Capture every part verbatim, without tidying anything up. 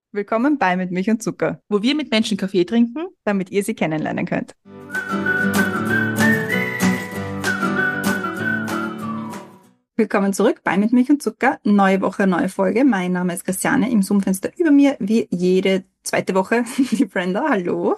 Willkommen bei Mit Milch und Zucker, wo wir mit Menschen Kaffee trinken, damit ihr sie kennenlernen könnt. Willkommen zurück bei Mit Milch und Zucker. Neue Woche, neue Folge. Mein Name ist Christiane. Im Zoom-Fenster über mir, wie jede zweite Woche, die Brenda. Hallo.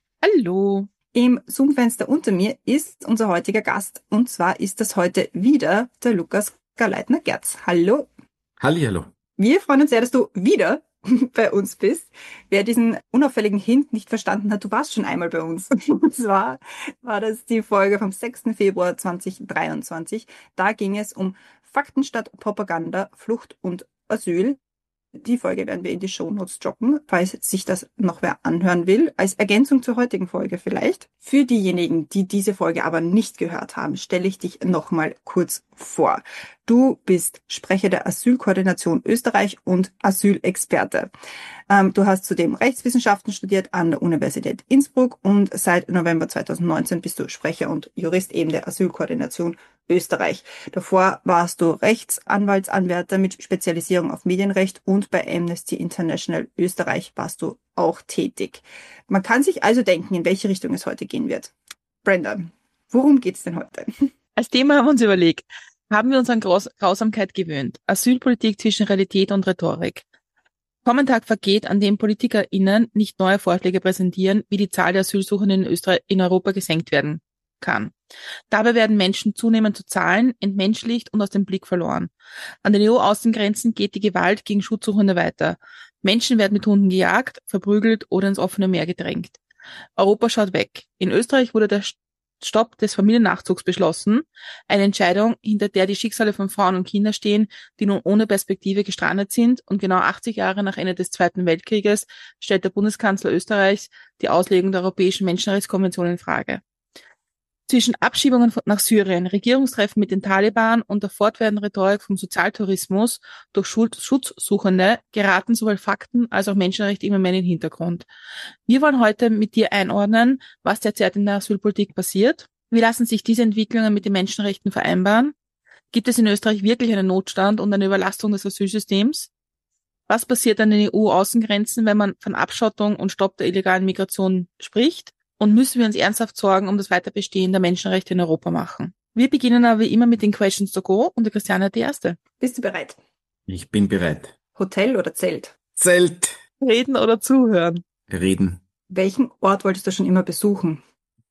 Hallo. Im Zoom-Fenster unter mir ist unser heutiger Gast. Und zwar ist das heute wieder der Lukas Garleitner-Gerz. Hallo. Hallihallo. Wir freuen uns sehr, dass du wieder bei uns bist. Wer diesen unauffälligen Hint nicht verstanden hat, du warst schon einmal bei uns. Und zwar war das die Folge vom sechsten Februar zweitausenddreiundzwanzig. Da ging es um Fakten statt Propaganda, Flucht und Asyl. Die Folge werden wir in die Shownotes droppen, falls sich das noch wer anhören will, als Ergänzung zur heutigen Folge vielleicht. Für diejenigen, die diese Folge aber nicht gehört haben, stelle ich dich nochmal kurz vor. Du bist Sprecher der Asylkoordination Österreich und Asylexperte. Ähm, du hast zudem Rechtswissenschaften studiert an der Universität Innsbruck und seit November zweitausendneunzehn bist du Sprecher und Jurist eben der Asylkoordination Österreich. Davor warst du Rechtsanwaltsanwärter mit Spezialisierung auf Medienrecht und bei Amnesty International Österreich warst du auch tätig. Man kann sich also denken, in welche Richtung es heute gehen wird. Brenda, worum geht's denn heute? Als Thema haben wir uns überlegt, haben wir uns an Graus- Grausamkeit gewöhnt? Asylpolitik zwischen Realität und Rhetorik. Kaum ein Tag vergeht, an dem PolitikerInnen nicht neue Vorschläge präsentieren, wie die Zahl der Asylsuchenden in Österreich, in Europa gesenkt werden kann. Dabei werden Menschen zunehmend zu Zahlen, entmenschlicht und aus dem Blick verloren. An den E U-Außengrenzen geht die Gewalt gegen Schutzsuchende weiter. Menschen werden mit Hunden gejagt, verprügelt oder ins offene Meer gedrängt. Europa schaut weg. In Österreich wurde der Stopp des Familiennachzugs beschlossen, eine Entscheidung, hinter der die Schicksale von Frauen und Kindern stehen, die nun ohne Perspektive gestrandet sind, und genau achtzig Jahre nach Ende des Zweiten Weltkrieges stellt der Bundeskanzler Österreichs die Auslegung der Europäischen Menschenrechtskonvention in Frage. Zwischen Abschiebungen nach Syrien, Regierungstreffen mit den Taliban und der fortwährenden Rhetorik vom Sozialtourismus durch Schutzsuchende geraten sowohl Fakten als auch Menschenrechte immer mehr in den Hintergrund. Wir wollen heute mit dir einordnen, was derzeit in der Asylpolitik passiert. Wie lassen sich diese Entwicklungen mit den Menschenrechten vereinbaren? Gibt es in Österreich wirklich einen Notstand und eine Überlastung des Asylsystems? Was passiert an den E U-Außengrenzen, wenn man von Abschottung und Stopp der illegalen Migration spricht? Und müssen wir uns ernsthaft Sorgen um das Weiterbestehen der Menschenrechte in Europa machen? Wir beginnen aber wie immer mit den Questions to go und der Christiane hat die erste. Bist du bereit? Ich bin bereit. Hotel oder Zelt? Zelt. Reden oder zuhören? Reden. Welchen Ort wolltest du schon immer besuchen?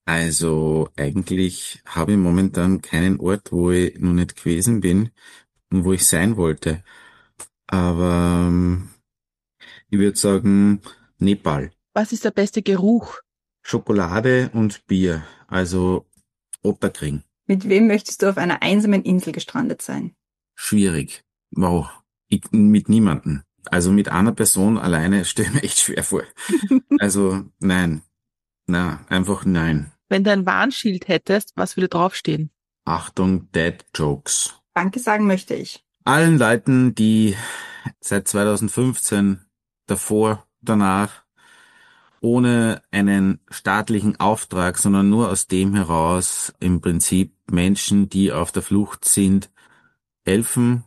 Also eigentlich habe ich momentan keinen Ort, wo ich noch nicht gewesen bin und wo ich sein wollte. Aber ähm, ich würde sagen Nepal. Was ist der beste Geruch? Schokolade und Bier, also Otterkring. Mit wem möchtest du auf einer einsamen Insel gestrandet sein? Schwierig. Wow. Ich, mit niemandem. Also mit einer Person alleine stelle ich mir echt schwer vor. Also nein. Na, einfach nein. Wenn du ein Warnschild hättest, was würde draufstehen? Achtung, Dad Jokes. Danke sagen möchte ich. Allen Leuten, die seit zweitausendfünfzehn, davor, danach, ohne einen staatlichen Auftrag, sondern nur aus dem heraus im Prinzip Menschen, die auf der Flucht sind, helfen,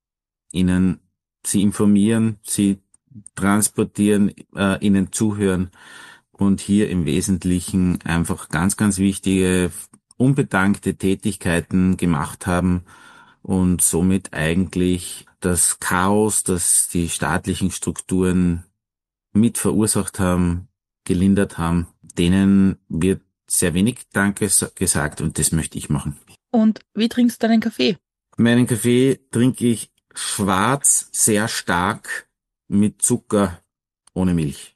ihnen, sie informieren, sie transportieren, äh, ihnen zuhören und hier im Wesentlichen einfach ganz, ganz wichtige, unbedankte Tätigkeiten gemacht haben und somit eigentlich das Chaos, das die staatlichen Strukturen mit verursacht haben, gelindert haben, denen wird sehr wenig Danke gesagt und das möchte ich machen. Und wie trinkst du deinen Kaffee? Meinen Kaffee trinke ich schwarz, sehr stark, mit Zucker, ohne Milch.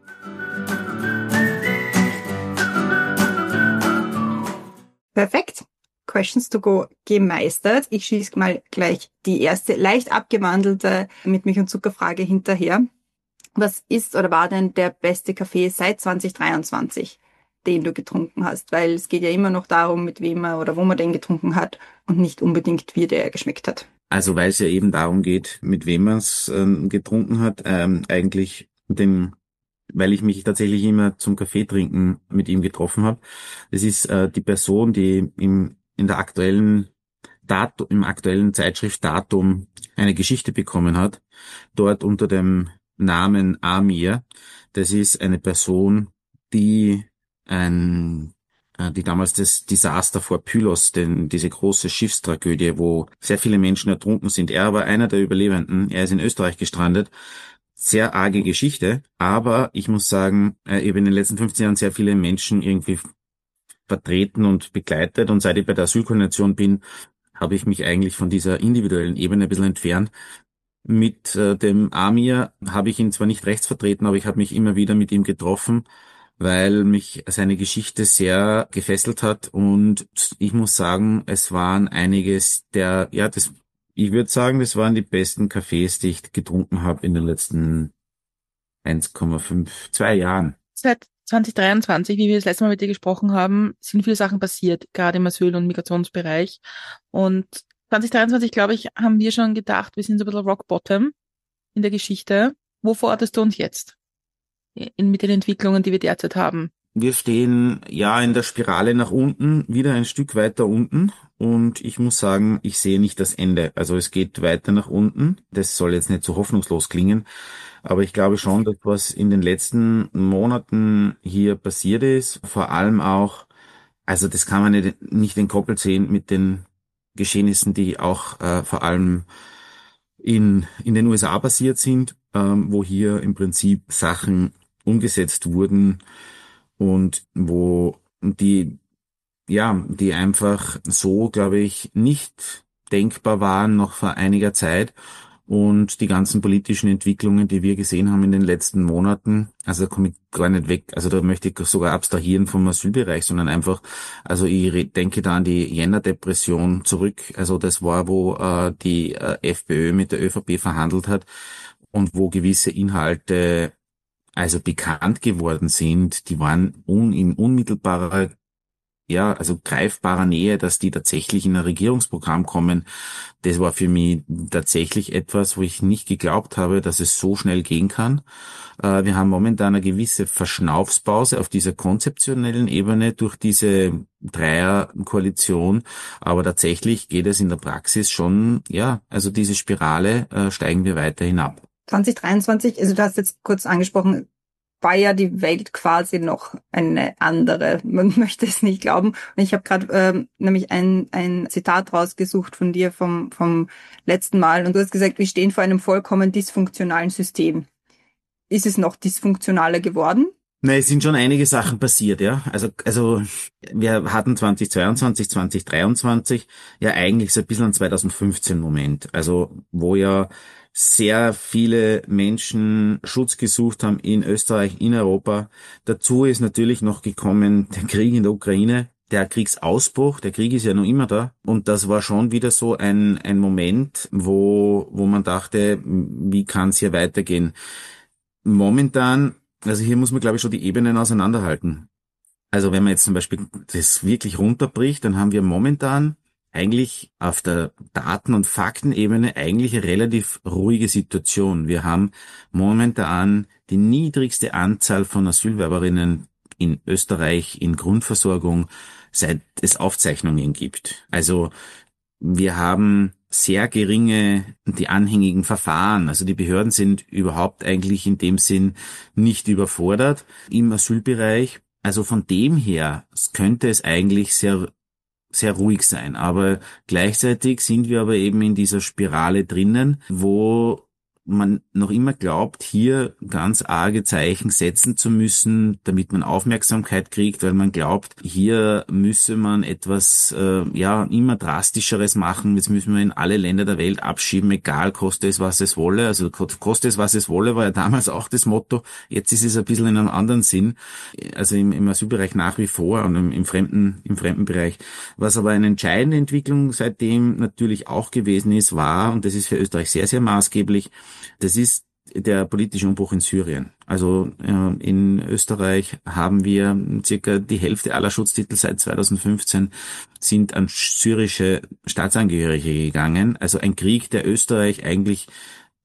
Perfekt. Questions to go gemeistert. Ich schieße mal gleich die erste leicht abgewandelte mit Milch und Zuckerfrage hinterher. Was ist oder war denn der beste Kaffee seit zweitausenddreiundzwanzig, den du getrunken hast? Weil es geht ja immer noch darum, mit wem man oder wo man den getrunken hat und nicht unbedingt, wie der geschmeckt hat. Also weil es ja eben darum geht, mit wem man es ähm, getrunken hat, ähm, eigentlich den, weil ich mich tatsächlich immer zum Kaffee trinken mit ihm getroffen habe. Es ist äh, die Person, die im in der aktuellen Datum, im aktuellen Zeitschrift Datum eine Geschichte bekommen hat, dort unter dem Namen Amir. Das ist eine Person, die ein, äh, die damals das Desaster vor Pylos, denn diese große Schiffstragödie, wo sehr viele Menschen ertrunken sind. Er war einer der Überlebenden. Er ist in Österreich gestrandet. Sehr arge Geschichte, aber ich muss sagen, äh, ich habe in den letzten fünfzehn Jahren sehr viele Menschen irgendwie vertreten und begleitet, und seit ich bei der Asylkoordination bin, habe ich mich eigentlich von dieser individuellen Ebene ein bisschen entfernt. Mit äh, dem Amir habe ich ihn zwar nicht rechts vertreten, aber ich habe mich immer wieder mit ihm getroffen, weil mich seine Geschichte sehr gefesselt hat, und ich muss sagen, es waren einiges der, ja, das, ich würde sagen, das waren die besten Cafés, die ich getrunken habe in den letzten eins Komma fünf, zwei Jahren. Seit zwanzig dreiundzwanzig, wie wir das letzte Mal mit dir gesprochen haben, sind viele Sachen passiert, gerade im Asyl- und Migrationsbereich. Und zwanzig dreiundzwanzig, glaube ich, haben wir schon gedacht, wir sind so ein bisschen Rock Bottom in der Geschichte. Wo verortest du uns jetzt in, mit den Entwicklungen, die wir derzeit haben? Wir stehen ja in der Spirale nach unten, wieder ein Stück weiter unten, und ich muss sagen, ich sehe nicht das Ende. Also es geht weiter nach unten. Das soll jetzt nicht so hoffnungslos klingen, aber ich glaube schon, dass was in den letzten Monaten hier passiert ist, vor allem auch, also das kann man nicht, nicht entkoppelt sehen mit den Geschehnissen, die auch äh, vor allem in, in den U S A passiert sind, ähm, wo hier im Prinzip Sachen umgesetzt wurden, und wo die, ja, die einfach so, glaube ich, nicht denkbar waren noch vor einiger Zeit. Und die ganzen politischen Entwicklungen, die wir gesehen haben in den letzten Monaten, also da komme ich gar nicht weg, also da möchte ich sogar abstrahieren vom Asylbereich, sondern einfach, also ich re- denke da an die Jänner-Depression zurück, also das war, wo äh, die äh, FPÖ mit der ÖVP verhandelt hat und wo gewisse Inhalte also bekannt geworden sind, die waren un in unmittelbarer, ja, also greifbarer Nähe, dass die tatsächlich in ein Regierungsprogramm kommen. Das war für mich tatsächlich etwas, wo ich nicht geglaubt habe, dass es so schnell gehen kann. Äh, wir haben momentan eine gewisse Verschnaufspause auf dieser konzeptionellen Ebene durch diese Dreierkoalition, aber tatsächlich geht es in der Praxis schon, ja, also diese Spirale äh, steigen wir weiter hinab. zwanzig dreiundzwanzig, also du hast jetzt kurz angesprochen, war ja die Welt quasi noch eine andere. Man möchte es nicht glauben. Und ich habe gerade ähm, nämlich ein, ein Zitat rausgesucht von dir vom, vom letzten Mal. Und du hast gesagt, wir stehen vor einem vollkommen dysfunktionalen System. Ist es noch dysfunktionaler geworden? Na, es sind schon einige Sachen passiert, ja. Also, also wir hatten zwanzig zweiundzwanzig, zwanzig dreiundzwanzig ja eigentlich so ein bisschen einen zwanzig fünfzehn Moment. Also, wo ja sehr viele Menschen Schutz gesucht haben in Österreich, in Europa. Dazu ist natürlich noch gekommen der Krieg in der Ukraine, der Kriegsausbruch. Der Krieg ist ja noch immer da. Und das war schon wieder so ein, ein Moment, wo, wo man dachte, wie kann es hier weitergehen? Momentan, also hier muss man, glaube ich, schon die Ebenen auseinanderhalten. Also wenn man jetzt zum Beispiel das wirklich runterbricht, dann haben wir momentan eigentlich auf der Daten- und Faktenebene eigentlich eine relativ ruhige Situation. Wir haben momentan die niedrigste Anzahl von Asylwerberinnen in Österreich in Grundversorgung, seit es Aufzeichnungen gibt. Also wir haben sehr geringe, die anhängigen Verfahren. Also die Behörden sind überhaupt eigentlich in dem Sinn nicht überfordert im Asylbereich. Also von dem her könnte es eigentlich sehr sehr ruhig sein. Aber gleichzeitig sind wir aber eben in dieser Spirale drinnen, wo man noch immer glaubt, hier ganz arge Zeichen setzen zu müssen, damit man Aufmerksamkeit kriegt, weil man glaubt, hier müsse man etwas, äh, ja, immer drastischeres machen. Jetzt müssen wir in alle Länder der Welt abschieben, egal, koste es, was es wolle. Also koste es, was es wolle, war ja damals auch das Motto. Jetzt ist es ein bisschen in einem anderen Sinn. Also im, im Asylbereich nach wie vor und im, im Fremden, im Fremdenbereich. Was aber eine entscheidende Entwicklung seitdem natürlich auch gewesen ist, war, und das ist für Österreich sehr, sehr maßgeblich, das ist der politische Umbruch in Syrien. Also äh, in Österreich haben wir circa die Hälfte aller Schutztitel seit zwanzig fünfzehn sind an syrische Staatsangehörige gegangen. Also ein Krieg, der Österreich eigentlich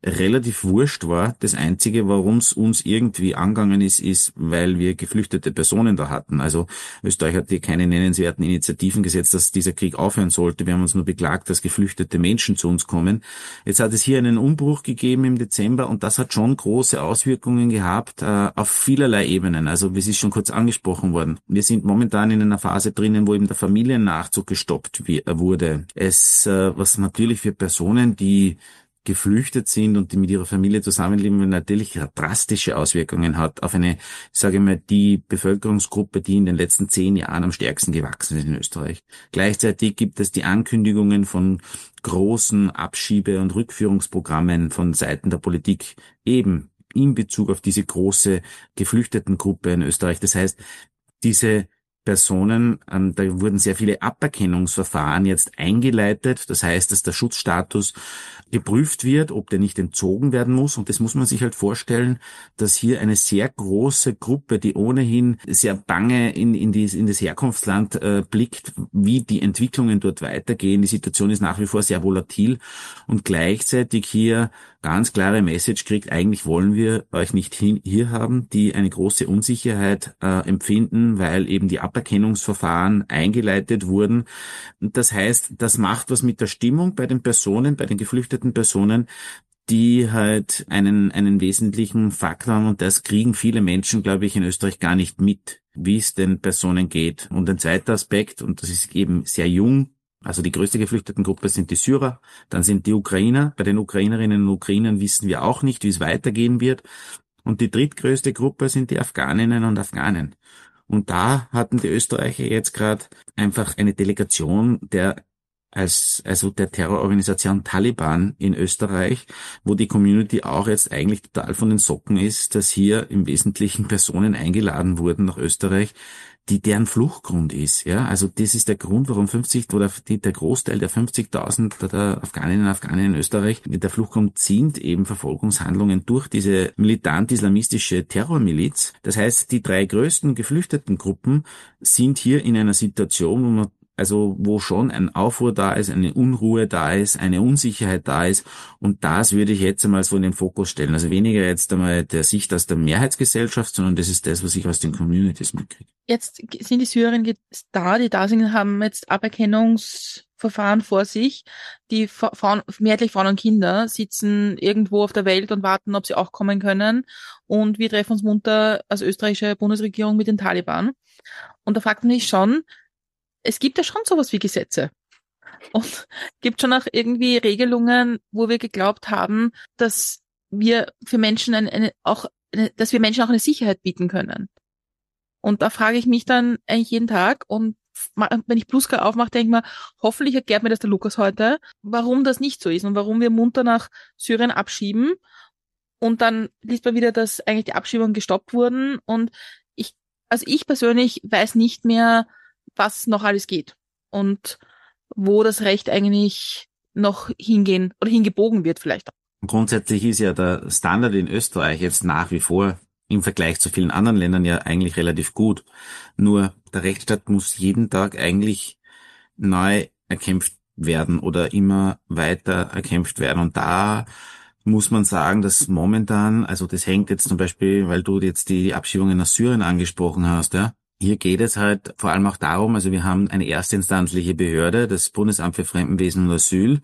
relativ wurscht war. Das Einzige, warum es uns irgendwie angegangen ist, ist, weil wir geflüchtete Personen da hatten. Also Österreich hat hier keine nennenswerten Initiativen gesetzt, dass dieser Krieg aufhören sollte. Wir haben uns nur beklagt, dass geflüchtete Menschen zu uns kommen. Jetzt hat es hier einen Umbruch gegeben im Dezember und das hat schon große Auswirkungen gehabt äh, auf vielerlei Ebenen. Also wie es ist schon kurz angesprochen worden. Wir sind momentan in einer Phase drinnen, wo eben der Familiennachzug gestoppt wie, äh, wurde. Es, äh, was natürlich für Personen, die geflüchtet sind und die mit ihrer Familie zusammenleben, natürlich drastische Auswirkungen hat auf eine, ich sage mal, die Bevölkerungsgruppe, die in den letzten zehn Jahren am stärksten gewachsen ist in Österreich. Gleichzeitig gibt es die Ankündigungen von großen Abschiebe- und Rückführungsprogrammen von Seiten der Politik eben in Bezug auf diese große Geflüchtetengruppe in Österreich. Das heißt, diese Personen, ähm, da wurden sehr viele Aberkennungsverfahren jetzt eingeleitet. Das heißt, dass der Schutzstatus geprüft wird, ob der nicht entzogen werden muss. Und das muss man sich halt vorstellen, dass hier eine sehr große Gruppe, die ohnehin sehr bange in, in, die, in das Herkunftsland äh, blickt, wie die Entwicklungen dort weitergehen. Die Situation ist nach wie vor sehr volatil und gleichzeitig hier ganz klare Message kriegt, eigentlich wollen wir euch nicht hin, hier haben, die eine große Unsicherheit äh, empfinden, weil eben die Aberkennungsverfahren eingeleitet wurden. Und das heißt, das macht was mit der Stimmung bei den Personen, bei den geflüchteten Personen, die halt einen, einen wesentlichen Faktor haben und das kriegen viele Menschen, glaube ich, in Österreich gar nicht mit, wie es den Personen geht. Und ein zweiter Aspekt, und das ist eben sehr jung, also die größte Geflüchtetengruppe sind die Syrer, dann sind die Ukrainer. Bei den Ukrainerinnen und Ukrainern wissen wir auch nicht, wie es weitergehen wird. Und die drittgrößte Gruppe sind die Afghaninnen und Afghanen. Und da hatten die Österreicher jetzt gerade einfach eine Delegation der als also der Terrororganisation Taliban in Österreich, wo die Community auch jetzt eigentlich total von den Socken ist, dass hier im Wesentlichen Personen eingeladen wurden nach Österreich, die deren Fluchtgrund ist. Ja, also das ist der Grund, warum fünfzig oder die, der Großteil der fünfzigtausend der Afghaninnen und Afghanen in Österreich, der Fluchtgrund sind eben Verfolgungshandlungen durch diese militant-islamistische Terrormiliz. Das heißt, die drei größten geflüchteten Gruppen sind hier in einer Situation, wo man also wo schon ein Aufruhr da ist, eine Unruhe da ist, eine Unsicherheit da ist. Und das würde ich jetzt einmal so in den Fokus stellen. Also weniger jetzt einmal der Sicht aus der Mehrheitsgesellschaft, sondern das ist das, was ich aus den Communities mitkriege. Jetzt sind die Syrerinnen da, die da sind, haben jetzt Aberkennungsverfahren vor sich. Die Frauen, mehrheitlich Frauen und Kinder, sitzen irgendwo auf der Welt und warten, ob sie auch kommen können. Und wir treffen uns munter als österreichische Bundesregierung mit den Taliban. Und da fragt man sich schon, es gibt ja schon sowas wie Gesetze und gibt schon auch irgendwie Regelungen, wo wir geglaubt haben, dass wir für Menschen eine, eine auch, eine, dass wir Menschen auch eine Sicherheit bieten können. Und da frage ich mich dann eigentlich jeden Tag und wenn ich Pluska aufmache, denke ich mir, hoffentlich erklärt mir das der Lukas heute, warum das nicht so ist und warum wir munter nach Syrien abschieben und dann liest man wieder, dass eigentlich die Abschiebungen gestoppt wurden und ich, also ich persönlich weiß nicht mehr, was noch alles geht und wo das Recht eigentlich noch hingehen oder hingebogen wird vielleicht. Grundsätzlich ist ja der Standard in Österreich jetzt nach wie vor im Vergleich zu vielen anderen Ländern ja eigentlich relativ gut. Nur der Rechtsstaat muss jeden Tag eigentlich neu erkämpft werden oder immer weiter erkämpft werden. Und da muss man sagen, dass momentan, also das hängt jetzt zum Beispiel, weil du jetzt die Abschiebungen nach Syrien angesprochen hast, ja, hier geht es halt vor allem auch darum, also wir haben eine erstinstanzliche Behörde, das Bundesamt für Fremdenwesen und Asyl,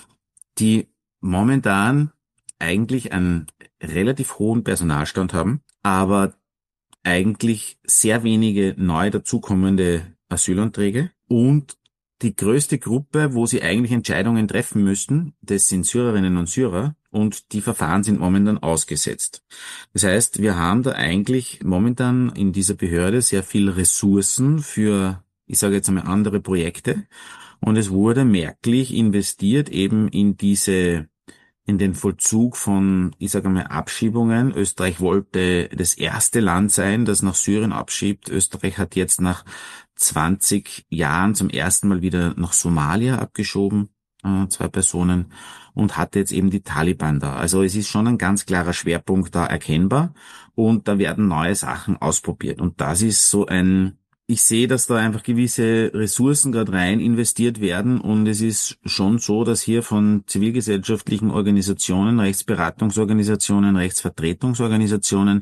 die momentan eigentlich einen relativ hohen Personalstand haben, aber eigentlich sehr wenige neu dazukommende Asylanträge und die größte Gruppe, wo sie eigentlich Entscheidungen treffen müssten, das sind Syrerinnen und Syrer und die Verfahren sind momentan ausgesetzt. Das heißt, wir haben da eigentlich momentan in dieser Behörde sehr viel Ressourcen für, ich sage jetzt einmal, andere Projekte und es wurde merklich investiert eben in diese in den Vollzug von, ich sage mal, Abschiebungen. Österreich wollte das erste Land sein, das nach Syrien abschiebt. Österreich hat jetzt nach zwanzig Jahren zum ersten Mal wieder nach Somalia abgeschoben, äh, zwei Personen, und hatte jetzt eben die Taliban da. Also es ist schon ein ganz klarer Schwerpunkt da erkennbar und da werden neue Sachen ausprobiert. Und das ist so ein, ich sehe, dass da einfach gewisse Ressourcen gerade rein investiert werden und es ist schon so, dass hier von zivilgesellschaftlichen Organisationen, Rechtsberatungsorganisationen, Rechtsvertretungsorganisationen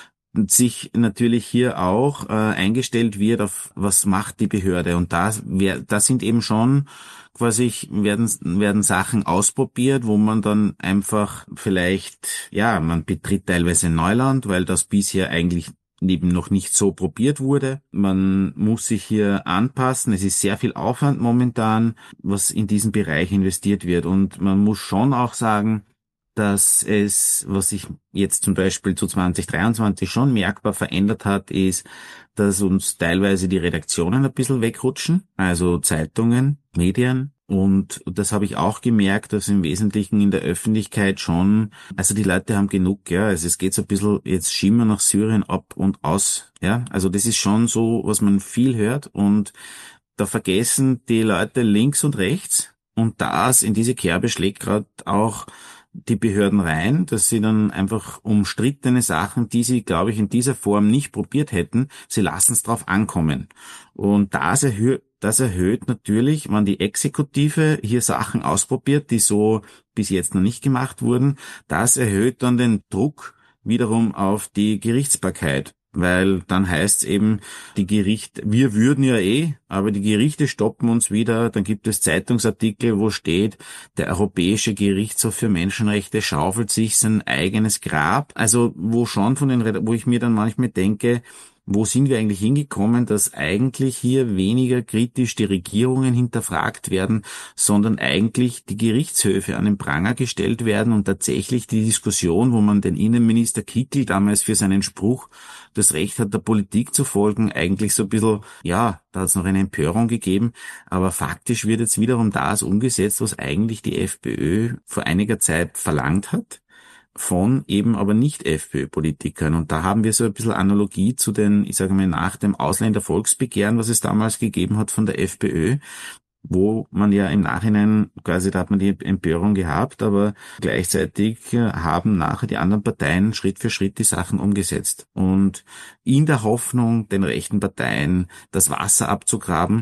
sich natürlich hier auch äh, eingestellt wird auf was macht die Behörde und da wer, da sind eben schon quasi werden werden Sachen ausprobiert, wo man dann einfach vielleicht ja man betritt teilweise Neuland, weil das bisher eigentlich eben noch nicht so probiert wurde. Man muss sich hier anpassen. Es ist sehr viel Aufwand momentan, was in diesen Bereich investiert wird und man muss schon auch sagen, dass es, was sich jetzt zum Beispiel zu zwanzig dreiundzwanzig schon merkbar verändert hat, ist, dass uns teilweise die Redaktionen ein bisschen wegrutschen, also Zeitungen, Medien. Und das habe ich auch gemerkt, dass im Wesentlichen in der Öffentlichkeit schon, also die Leute haben genug, ja, also es geht so ein bisschen, jetzt schieben wir nach Syrien ab und aus, ja, also das ist schon so, was man viel hört und da vergessen die Leute links und rechts und das in diese Kerbe schlägt gerade auch die Behörden rein, dass sie dann einfach umstrittene Sachen, die sie, glaube ich, in dieser Form nicht probiert hätten, sie lassen es drauf ankommen. Und das erhöht, das erhöht natürlich, wenn die Exekutive hier Sachen ausprobiert, die so bis jetzt noch nicht gemacht wurden, das erhöht dann den Druck wiederum auf die Gerichtsbarkeit. Weil dann heißt es eben, die Gerichte, wir würden ja eh, aber die Gerichte stoppen uns wieder. Dann gibt es Zeitungsartikel, wo steht, der Europäische Gerichtshof für Menschenrechte schaufelt sich sein eigenes Grab. Also wo schon von den, wo ich mir dann manchmal denke, wo sind wir eigentlich hingekommen, dass eigentlich hier weniger kritisch die Regierungen hinterfragt werden, sondern eigentlich die Gerichtshöfe an den Pranger gestellt werden und tatsächlich die Diskussion, wo man den Innenminister Kickl damals für seinen Spruch, das Recht hat, der Politik zu folgen, eigentlich so ein bisschen, ja, da hat es noch eine Empörung gegeben, aber faktisch wird jetzt wiederum das umgesetzt, was eigentlich die FPÖ vor einiger Zeit verlangt hat. Von eben aber nicht FPÖ-Politikern. Und da haben wir so ein bisschen Analogie zu den, ich sage mal, nach dem Ausländervolksbegehren, was es damals gegeben hat von der FPÖ, wo man ja im Nachhinein, quasi da hat man die Empörung gehabt, aber gleichzeitig haben nachher die anderen Parteien Schritt für Schritt die Sachen umgesetzt. Und in der Hoffnung, den rechten Parteien das Wasser abzugraben.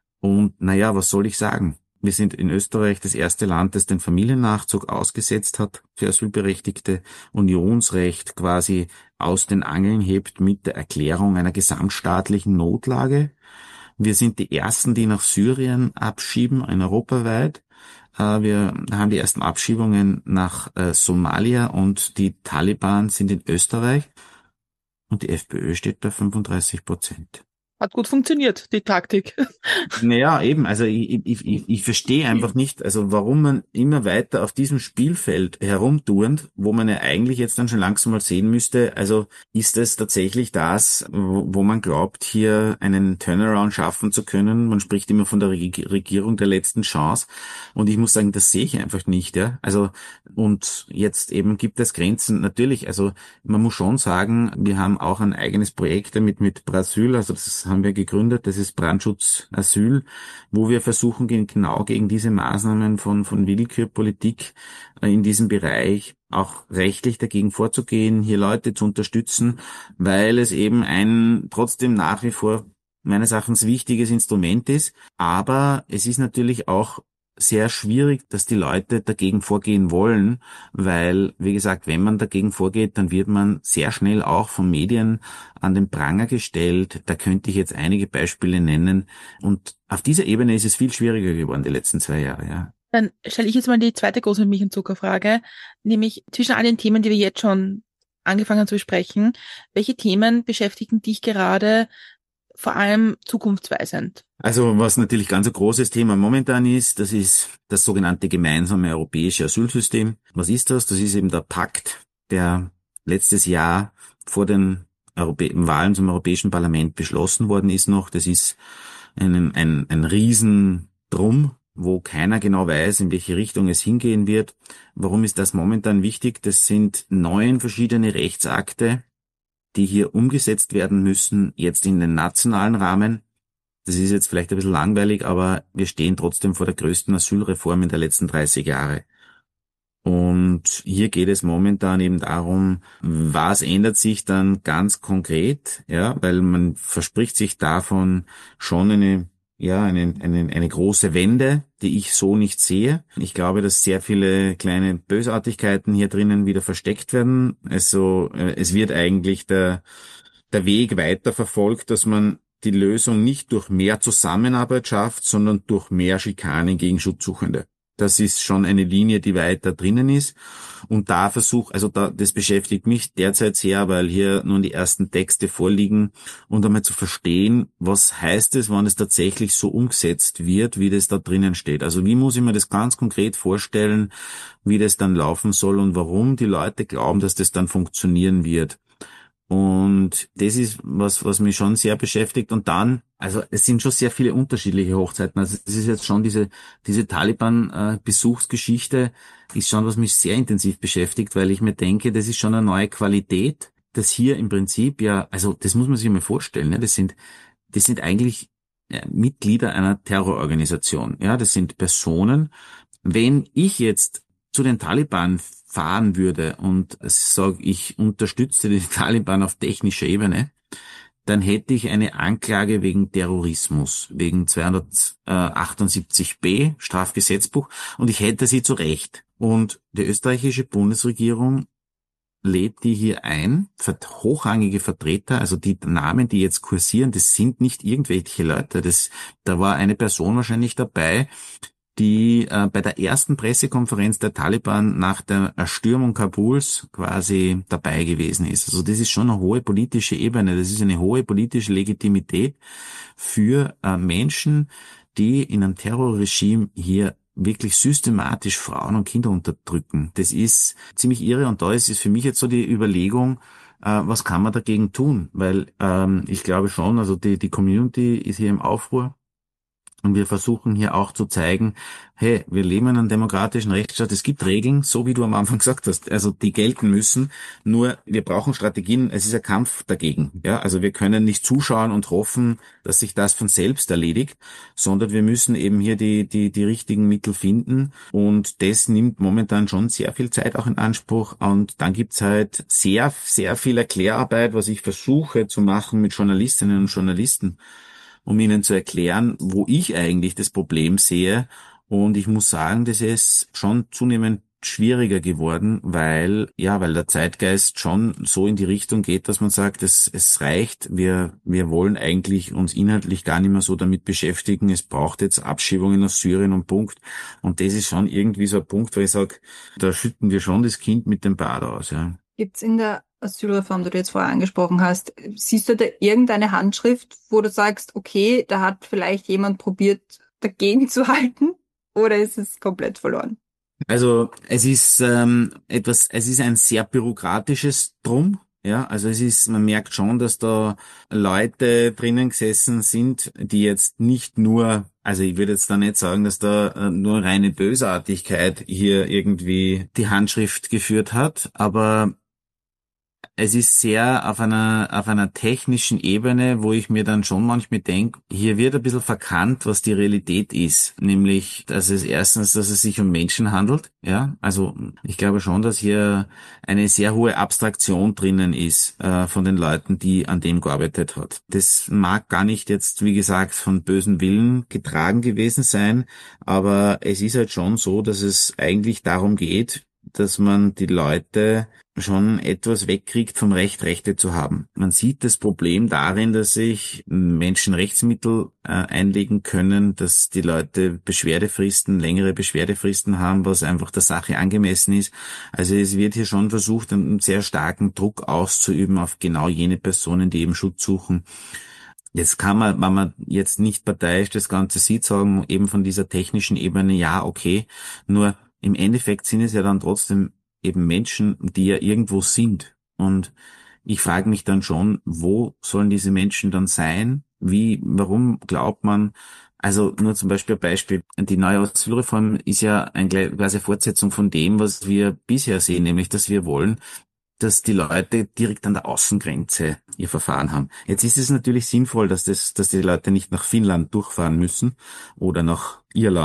Und naja, was soll ich sagen? Wir sind in Österreich das erste Land, das den Familiennachzug ausgesetzt hat für Asylberechtigte, Unionsrecht quasi aus den Angeln hebt mit der Erklärung einer gesamtstaatlichen Notlage. Wir sind die Ersten, die nach Syrien abschieben, in europaweit. Wir haben die ersten Abschiebungen nach Somalia und die Taliban sind in Österreich und die FPÖ steht bei fünfunddreißig Prozent. Hat gut funktioniert, die Taktik. Naja, eben, also ich, ich, ich, ich verstehe einfach nicht, also warum man immer weiter auf diesem Spielfeld herumturnt, wo man ja eigentlich jetzt dann schon langsam mal sehen müsste, also ist es tatsächlich das, wo, wo man glaubt, hier einen Turnaround schaffen zu können? Man spricht immer von der Regierung der letzten Chance und ich muss sagen, das sehe ich einfach nicht, ja. Also und jetzt eben gibt es Grenzen, natürlich, also man muss schon sagen, wir haben auch ein eigenes Projekt damit mit Brasil, also das haben wir gegründet, das ist Brandschutz Asyl, wo wir versuchen, genau gegen diese Maßnahmen von, von Willkürpolitik in diesem Bereich auch rechtlich dagegen vorzugehen, hier Leute zu unterstützen, weil es eben ein trotzdem nach wie vor meines Erachtens wichtiges Instrument ist. Aber es ist natürlich auch sehr schwierig, dass die Leute dagegen vorgehen wollen, weil, wie gesagt, wenn man dagegen vorgeht, dann wird man sehr schnell auch von Medien an den Pranger gestellt. Da könnte ich jetzt einige Beispiele nennen. Und auf dieser Ebene ist es viel schwieriger geworden, die letzten zwei Jahre, ja. Dann stelle ich jetzt mal die zweite große Milch- und Zuckerfrage, nämlich zwischen all den Themen, die wir jetzt schon angefangen haben zu besprechen, welche Themen beschäftigen dich gerade vor allem zukunftsweisend? Also was natürlich ganz ein großes Thema momentan ist, das ist das sogenannte gemeinsame europäische Asylsystem. Was ist das? Das ist eben der Pakt, der letztes Jahr vor den Europä- Wahlen zum Europäischen Parlament beschlossen worden ist noch. Das ist ein, ein, ein Riesendrum, wo keiner genau weiß, in welche Richtung es hingehen wird. Warum ist das momentan wichtig? Das sind neun verschiedene Rechtsakte, die hier umgesetzt werden müssen, jetzt in den nationalen Rahmen. Das ist jetzt vielleicht ein bisschen langweilig, aber wir stehen trotzdem vor der größten Asylreform in der letzten dreißig Jahre. Und hier geht es momentan eben darum, was ändert sich dann ganz konkret, ja, weil man verspricht sich davon schon eine, ja, eine, eine, eine große Wende, die ich so nicht sehe. Ich glaube, dass sehr viele kleine Bösartigkeiten hier drinnen wieder versteckt werden. Also, äh, es wird eigentlich der, der Weg weiter verfolgt, dass man die Lösung nicht durch mehr Zusammenarbeit schafft, sondern durch mehr Schikane gegen Schutzsuchende. Das ist schon eine Linie, die weiter drinnen ist. Und da versuch, also da, das beschäftigt mich derzeit sehr, weil hier nun die ersten Texte vorliegen und einmal zu verstehen, was heißt es, wenn es tatsächlich so umgesetzt wird, wie das da drinnen steht. Also wie muss ich mir das ganz konkret vorstellen, wie das dann laufen soll und warum die Leute glauben, dass das dann funktionieren wird. Und das ist was, was mich schon sehr beschäftigt. Und dann, also es sind schon sehr viele unterschiedliche Hochzeiten. Also es ist jetzt schon diese, diese Taliban-Besuchsgeschichte ist schon, was mich sehr intensiv beschäftigt, weil ich mir denke, das ist schon eine neue Qualität, dass hier im Prinzip ja, also das muss man sich mal vorstellen, ne? Das sind, das sind eigentlich äh, Mitglieder einer Terrororganisation. Ja, das sind Personen. Wenn ich jetzt zu den Taliban fahren würde und sage, ich unterstütze die Taliban auf technischer Ebene, dann hätte ich eine Anklage wegen Terrorismus, wegen zweihundertachtundsiebzig b Strafgesetzbuch und ich hätte sie zu Recht. Und die österreichische Bundesregierung lädt die hier ein, hochrangige Vertreter, also die Namen, die jetzt kursieren, das sind nicht irgendwelche Leute. Das, da war eine Person wahrscheinlich dabei, die äh, bei der ersten Pressekonferenz der Taliban nach der Erstürmung Kabuls quasi dabei gewesen ist. Also das ist schon eine hohe politische Ebene, das ist eine hohe politische Legitimität für äh, Menschen, die in einem Terrorregime hier wirklich systematisch Frauen und Kinder unterdrücken. Das ist ziemlich irre und da ist es für mich jetzt so die Überlegung, äh, was kann man dagegen tun? Weil ähm, ich glaube schon, also die, die Community ist hier im Aufruhr. Und wir versuchen hier auch zu zeigen, hey, wir leben in einem demokratischen Rechtsstaat, es gibt Regeln, so wie du am Anfang gesagt hast, also die gelten müssen, nur wir brauchen Strategien, es ist ein Kampf dagegen. Ja, also wir können nicht zuschauen und hoffen, dass sich das von selbst erledigt, sondern wir müssen eben hier die, die, die richtigen Mittel finden und das nimmt momentan schon sehr viel Zeit auch in Anspruch und dann gibt's halt sehr, sehr viel Erklärarbeit, was ich versuche zu machen mit Journalistinnen und Journalisten, um ihnen zu erklären, wo ich eigentlich das Problem sehe. Und ich muss sagen, das ist schon zunehmend schwieriger geworden, weil, ja, weil der Zeitgeist schon so in die Richtung geht, dass man sagt, es, es reicht, wir, wir wollen eigentlich uns inhaltlich gar nicht mehr so damit beschäftigen, es braucht jetzt Abschiebungen aus Syrien und Punkt. Und das ist schon irgendwie so ein Punkt, wo ich sage, da schütten wir schon das Kind mit dem Bad aus, ja. Gibt's in der Asylreform, die du jetzt vorher angesprochen hast, siehst du da irgendeine Handschrift, wo du sagst, okay, da hat vielleicht jemand probiert, dagegen zu halten, oder ist es komplett verloren? Also es ist ähm, etwas, es ist ein sehr bürokratisches Drum. Ja, also es ist, man merkt schon, dass da Leute drinnen gesessen sind, die jetzt nicht nur, also ich würde jetzt da nicht sagen, dass da äh, nur reine Bösartigkeit hier irgendwie die Handschrift geführt hat, aber es ist sehr auf einer auf einer technischen Ebene, wo ich mir dann schon manchmal denke, hier wird ein bisschen verkannt, was die Realität ist. Nämlich, dass es erstens, dass es sich um Menschen handelt. Ja, also ich glaube schon, dass hier eine sehr hohe Abstraktion drinnen ist äh, von den Leuten, die an dem gearbeitet hat. Das mag gar nicht jetzt, wie gesagt, von bösen Willen getragen gewesen sein, aber es ist halt schon so, dass es eigentlich darum geht, dass man die Leute schon etwas wegkriegt vom Recht, Rechte zu haben. Man sieht das Problem darin, dass sich Menschen Rechtsmittel äh, einlegen können, dass die Leute Beschwerdefristen, längere Beschwerdefristen haben, was einfach der Sache angemessen ist. Also es wird hier schon versucht, einen sehr starken Druck auszuüben auf genau jene Personen, die eben Schutz suchen. Jetzt kann man, wenn man jetzt nicht parteiisch das Ganze sieht, sagen, eben von dieser technischen Ebene, ja, okay, nur im Endeffekt sind es ja dann trotzdem eben Menschen, die ja irgendwo sind. Und ich frage mich dann schon, wo sollen diese Menschen dann sein? Wie, warum glaubt man, also nur zum Beispiel ein Beispiel, die neue Asylreform ist ja eine quasi Fortsetzung von dem, was wir bisher sehen, nämlich, dass wir wollen, dass die Leute direkt an der Außengrenze ihr Verfahren haben. Jetzt ist es natürlich sinnvoll, dass das, dass die Leute nicht nach Finnland durchfahren müssen oder nach Irland.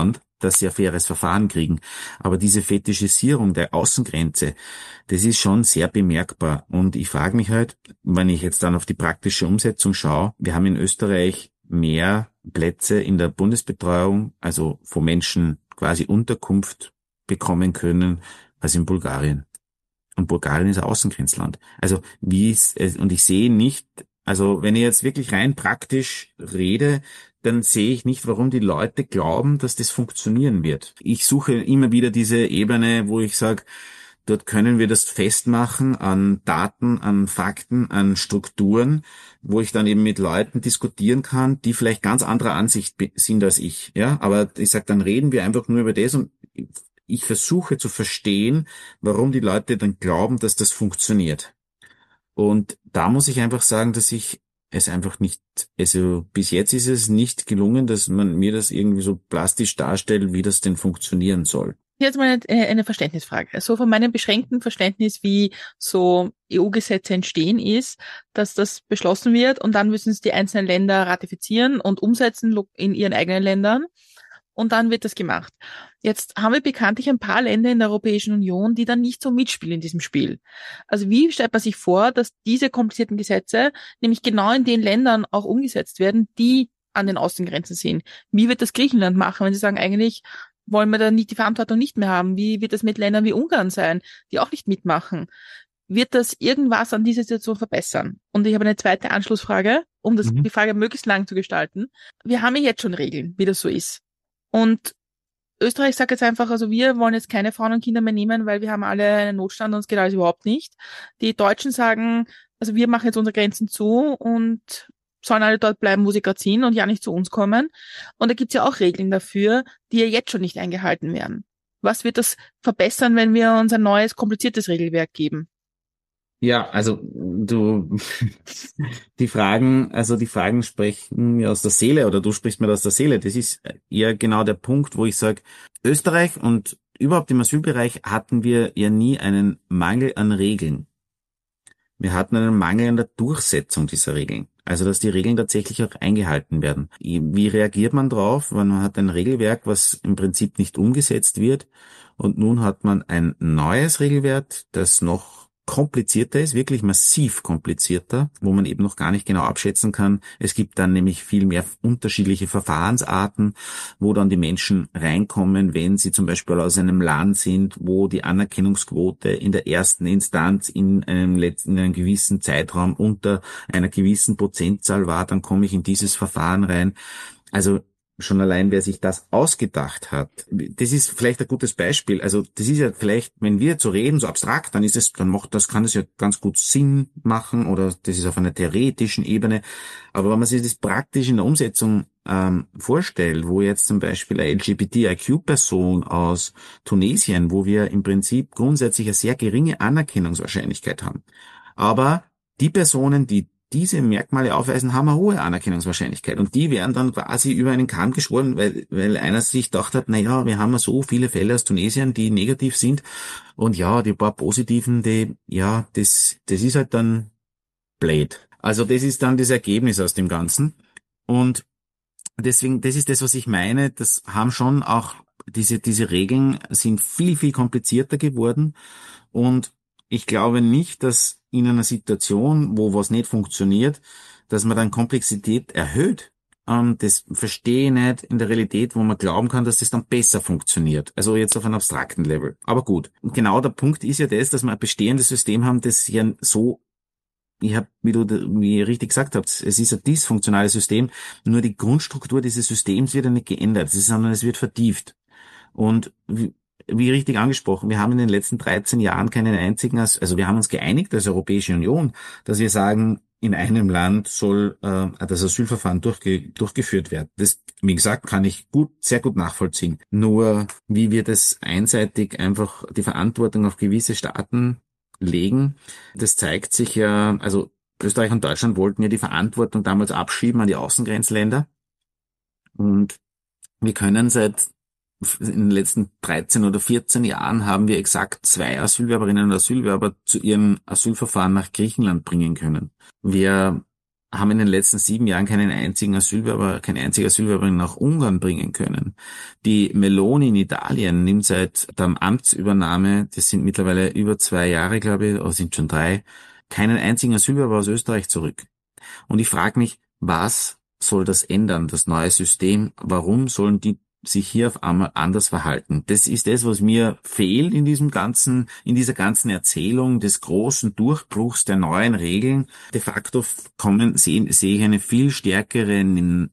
dass sie ein faires Verfahren kriegen. Aber diese Fetischisierung der Außengrenze, das ist schon sehr bemerkbar. Und ich frage mich halt, wenn ich jetzt dann auf die praktische Umsetzung schaue, wir haben in Österreich mehr Plätze in der Bundesbetreuung, also wo Menschen quasi Unterkunft bekommen können, als in Bulgarien. Und Bulgarien ist ein Außengrenzland. Also wie ist es, und ich sehe nicht, also wenn ich jetzt wirklich rein praktisch rede, dann sehe ich nicht, warum die Leute glauben, dass das funktionieren wird. Ich suche immer wieder diese Ebene, wo ich sage, dort können wir das festmachen an Daten, an Fakten, an Strukturen, wo ich dann eben mit Leuten diskutieren kann, die vielleicht ganz anderer Ansicht sind als ich. Ja, aber ich sage, dann reden wir einfach nur über das und ich versuche zu verstehen, warum die Leute dann glauben, dass das funktioniert. Und da muss ich einfach sagen, dass ich es einfach nicht, also bis jetzt ist es nicht gelungen, dass man mir das irgendwie so plastisch darstellt, wie das denn funktionieren soll. Jetzt mal eine, eine Verständnisfrage. So von meinem beschränkten Verständnis, wie so E U-Gesetze entstehen, ist, dass das beschlossen wird und dann müssen es die einzelnen Länder ratifizieren und umsetzen in ihren eigenen Ländern. Und dann wird das gemacht. Jetzt haben wir bekanntlich ein paar Länder in der Europäischen Union, die dann nicht so mitspielen in diesem Spiel. Also wie stellt man sich vor, dass diese komplizierten Gesetze nämlich genau in den Ländern auch umgesetzt werden, die an den Außengrenzen sind? Wie wird das Griechenland machen, wenn sie sagen, eigentlich wollen wir da nicht die Verantwortung nicht mehr haben? Wie wird das mit Ländern wie Ungarn sein, die auch nicht mitmachen? Wird das irgendwas an dieser Situation verbessern? Und ich habe eine zweite Anschlussfrage, um das, Mhm. die Frage möglichst lang zu gestalten. Wir haben ja jetzt schon Regeln, wie das so ist. Und Österreich sagt jetzt einfach, also wir wollen jetzt keine Frauen und Kinder mehr nehmen, weil wir haben alle einen Notstand und es geht alles überhaupt nicht. Die Deutschen sagen, also wir machen jetzt unsere Grenzen zu und sollen alle dort bleiben, wo sie gerade sind und ja nicht zu uns kommen. Und da gibt's ja auch Regeln dafür, die ja jetzt schon nicht eingehalten werden. Was wird das verbessern, wenn wir uns ein neues, kompliziertes Regelwerk geben? Ja, also du, die Fragen, also die Fragen sprechen mir aus der Seele oder du sprichst mir aus der Seele. Das ist eher genau der Punkt, wo ich sage, Österreich und überhaupt im Asylbereich hatten wir ja nie einen Mangel an Regeln. Wir hatten einen Mangel an der Durchsetzung dieser Regeln. Also, dass die Regeln tatsächlich auch eingehalten werden. Wie reagiert man drauf, wenn man hat ein Regelwerk, was im Prinzip nicht umgesetzt wird und nun hat man ein neues Regelwerk, das noch komplizierter ist, wirklich massiv komplizierter, wo man eben noch gar nicht genau abschätzen kann. Es gibt dann nämlich viel mehr unterschiedliche Verfahrensarten, wo dann die Menschen reinkommen, wenn sie zum Beispiel aus einem Land sind, wo die Anerkennungsquote in der ersten Instanz in einem, letzten, in einem gewissen Zeitraum unter einer gewissen Prozentzahl war, dann komme ich in dieses Verfahren rein. Also schon allein, wer sich das ausgedacht hat, das ist vielleicht ein gutes Beispiel. Also das ist ja vielleicht, wenn wir so reden, so abstrakt, dann ist es, dann macht das, kann das ja ganz gut Sinn machen oder das ist auf einer theoretischen Ebene. Aber wenn man sich das praktisch in der Umsetzung ähm, vorstellt, wo jetzt zum Beispiel eine L G B T I Q-Person aus Tunesien, wo wir im Prinzip grundsätzlich eine sehr geringe Anerkennungswahrscheinlichkeit haben, aber die Personen, die diese Merkmale aufweisen, haben eine hohe Anerkennungswahrscheinlichkeit. Und die werden dann quasi über einen Kamm geschoren, weil, weil einer sich gedacht hat, na ja, wir haben ja so viele Fälle aus Tunesien, die negativ sind. Und ja, die paar positiven, die, ja, das, das ist halt dann blöd. Also das ist dann das Ergebnis aus dem Ganzen. Und deswegen, das ist das, was ich meine. Das haben schon auch, diese, diese Regeln sind viel, viel komplizierter geworden. Und ich glaube nicht, dass in einer Situation, wo was nicht funktioniert, dass man dann Komplexität erhöht. Ähm, das verstehe ich nicht in der Realität, wo man glauben kann, dass das dann besser funktioniert. Also jetzt auf einem abstrakten Level. Aber gut. Und genau der Punkt ist ja das, dass wir ein bestehendes System haben, das ja so, ich habe, wie du wie ihr richtig gesagt habt, es ist ein dysfunktionales System, nur die Grundstruktur dieses Systems wird ja nicht geändert, sondern es wird vertieft. Und wie, wie richtig angesprochen, wir haben in den letzten dreizehn Jahren keinen einzigen, also wir haben uns geeinigt als Europäische Union, dass wir sagen, in einem Land soll äh, das Asylverfahren durchge durchgeführt werden. Das, wie gesagt, kann ich gut, sehr gut nachvollziehen. Nur, wie wir das einseitig einfach die Verantwortung auf gewisse Staaten legen, das zeigt sich ja, also Österreich und Deutschland wollten ja die Verantwortung damals abschieben an die Außengrenzländer. Und wir können seit in den letzten dreizehn oder vierzehn Jahren haben wir exakt zwei Asylwerberinnen und Asylwerber zu ihrem Asylverfahren nach Griechenland bringen können. Wir haben in den letzten sieben Jahren keinen einzigen Asylwerber, keine einzige Asylwerberin nach Ungarn bringen können. Die Meloni in Italien nimmt seit der Amtsübernahme, das sind mittlerweile über zwei Jahre, glaube ich, oder sind schon drei, keinen einzigen Asylwerber aus Österreich zurück. Und ich frage mich, was soll das ändern, das neue System? Warum sollen die sich hier auf einmal anders verhalten? Das ist das, was mir fehlt in diesem ganzen, in dieser ganzen Erzählung des großen Durchbruchs der neuen Regeln. De facto kommen, sehe, sehe ich eine viel stärkere, eine,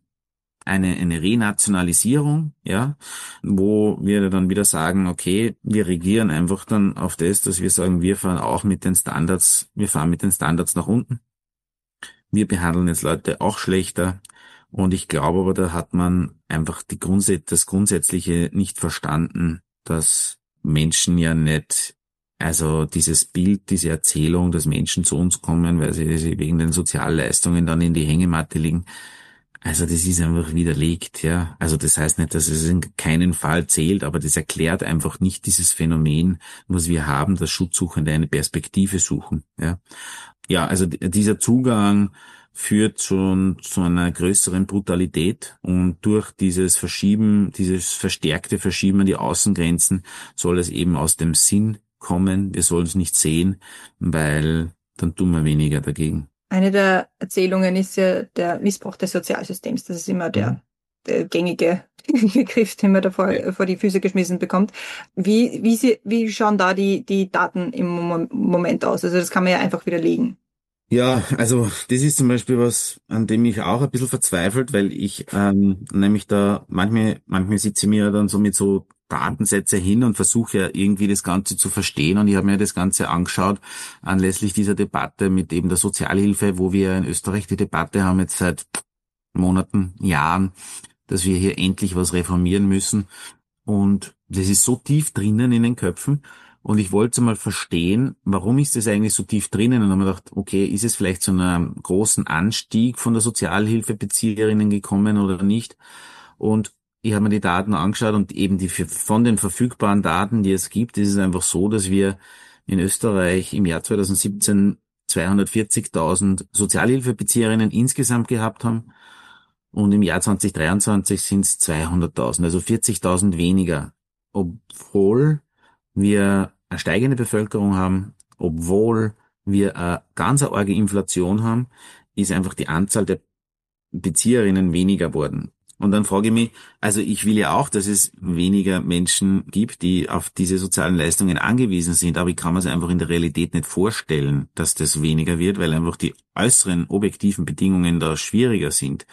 eine Renationalisierung, ja, wo wir dann wieder sagen, okay, wir regieren einfach dann auf das, dass wir sagen, wir fahren auch mit den Standards, wir fahren mit den Standards nach unten. Wir behandeln jetzt Leute auch schlechter. Und ich glaube aber, da hat man einfach die Grundsä- das Grundsätzliche nicht verstanden, dass Menschen ja nicht, also dieses Bild, diese Erzählung, dass Menschen zu uns kommen, weil sie, sie wegen den Sozialleistungen dann in die Hängematte liegen, also das ist einfach widerlegt, ja. Also das heißt nicht, dass es in keinen Fall zählt, aber das erklärt einfach nicht dieses Phänomen, was wir haben, dass Schutzsuchende eine Perspektive suchen, ja. Ja, also dieser Zugang führt schon zu einer größeren Brutalität und durch dieses Verschieben, dieses verstärkte Verschieben an die Außengrenzen soll es eben aus dem Sinn kommen. Wir sollen es nicht sehen, weil dann tun wir weniger dagegen. Eine der Erzählungen ist ja der Missbrauch des Sozialsystems. Das ist immer der, mhm. der gängige Begriff, den man da vor, ja. vor die Füße geschmissen bekommt. Wie, wie, sie, wie schauen da die, die Daten im Moment aus? Also das kann man ja einfach widerlegen. Ja, also das ist zum Beispiel was, an dem ich auch ein bisschen verzweifelt, weil ich ähm, nämlich da manchmal, manchmal sitze ich mir dann so mit so Datensätze hin und versuche ja irgendwie das Ganze zu verstehen, und ich habe mir das Ganze angeschaut anlässlich dieser Debatte mit eben der Sozialhilfe, wo wir in Österreich die Debatte haben jetzt seit Monaten, Jahren, dass wir hier endlich was reformieren müssen, und das ist so tief drinnen in den Köpfen. Und ich wollte mal verstehen, warum ist das eigentlich so tief drinnen? Und dann habe ich gedacht, okay, ist es vielleicht zu einem großen Anstieg von der Sozialhilfebezieherinnen gekommen oder nicht? Und ich habe mir die Daten angeschaut, und eben die von den verfügbaren Daten, die es gibt, ist es einfach so, dass wir in Österreich im Jahr zwanzig siebzehn zweihundertvierzigtausend Sozialhilfebezieherinnen insgesamt gehabt haben. Und im Jahr zwanzig dreiundzwanzig sind es zweihunderttausend, also vierzigtausend weniger. Obwohl wir eine steigende Bevölkerung haben, obwohl wir eine ganz arge Inflation haben, ist einfach die Anzahl der Bezieherinnen weniger geworden. Und dann frage ich mich, also ich will ja auch, dass es weniger Menschen gibt, die auf diese sozialen Leistungen angewiesen sind, aber ich kann mir es einfach in der Realität nicht vorstellen, dass das weniger wird, weil einfach die äußeren objektiven Bedingungen da schwieriger sind.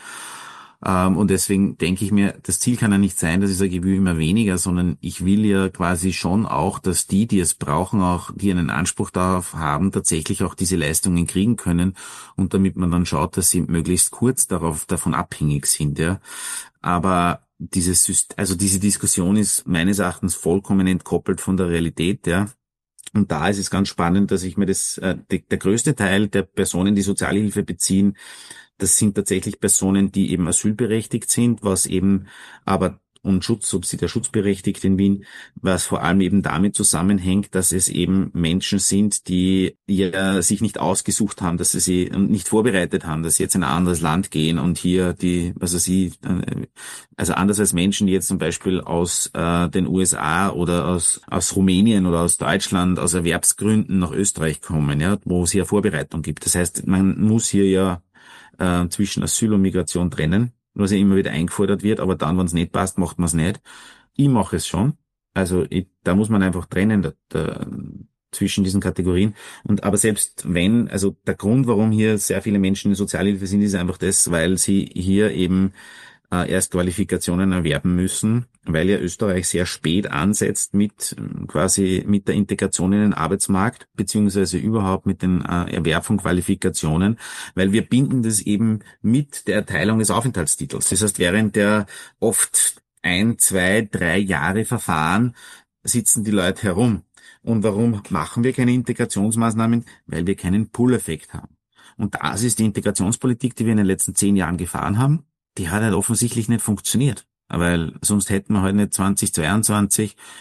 Und deswegen denke ich mir, das Ziel kann ja nicht sein, dass ich sage, ich will immer weniger, sondern ich will ja quasi schon auch, dass die, die es brauchen, auch die einen Anspruch darauf haben, tatsächlich auch diese Leistungen kriegen können, und damit man dann schaut, dass sie möglichst kurz darauf davon abhängig sind, ja. Aber dieses, also diese Diskussion ist meines Erachtens vollkommen entkoppelt von der Realität, ja. Und da ist es ganz spannend, dass ich mir das, äh, der, der größte Teil der Personen, die Sozialhilfe beziehen, das sind tatsächlich Personen, die eben asylberechtigt sind, was eben aber und Schutz, subsidiär schutzberechtigt in Wien, was vor allem eben damit zusammenhängt, dass es eben Menschen sind, die ja sich nicht ausgesucht haben, dass sie sie nicht vorbereitet haben, dass sie jetzt in ein anderes Land gehen und hier die, was weiß ich, also anders als Menschen, die jetzt zum Beispiel aus äh, den U S A oder aus aus Rumänien oder aus Deutschland aus Erwerbsgründen nach Österreich kommen, ja, wo es hier Vorbereitung gibt. Das heißt, man muss hier ja äh, zwischen Asyl und Migration trennen, was ja immer wieder eingefordert wird, aber dann, wenn es nicht passt, macht man es nicht. Ich mache es schon. Also ich, da muss man einfach trennen da, da, zwischen diesen Kategorien. Und aber selbst wenn, also der Grund, warum hier sehr viele Menschen in Sozialhilfe sind, ist einfach das, weil sie hier eben äh, erst Qualifikationen erwerben müssen, weil ja Österreich sehr spät ansetzt mit quasi mit der Integration in den Arbeitsmarkt, beziehungsweise überhaupt mit den äh, Erwerb von Qualifikationen, weil wir binden das eben mit der Erteilung des Aufenthaltstitels. Das heißt, während der oft ein, zwei, drei Jahre Verfahren sitzen die Leute herum. Und warum machen wir keine Integrationsmaßnahmen? Weil wir keinen Pull-Effekt haben. Und das ist die Integrationspolitik, die wir in den letzten zehn Jahren gefahren haben. Die hat halt offensichtlich nicht funktioniert. Weil sonst hätten wir halt nicht zwanzig zweiundzwanzig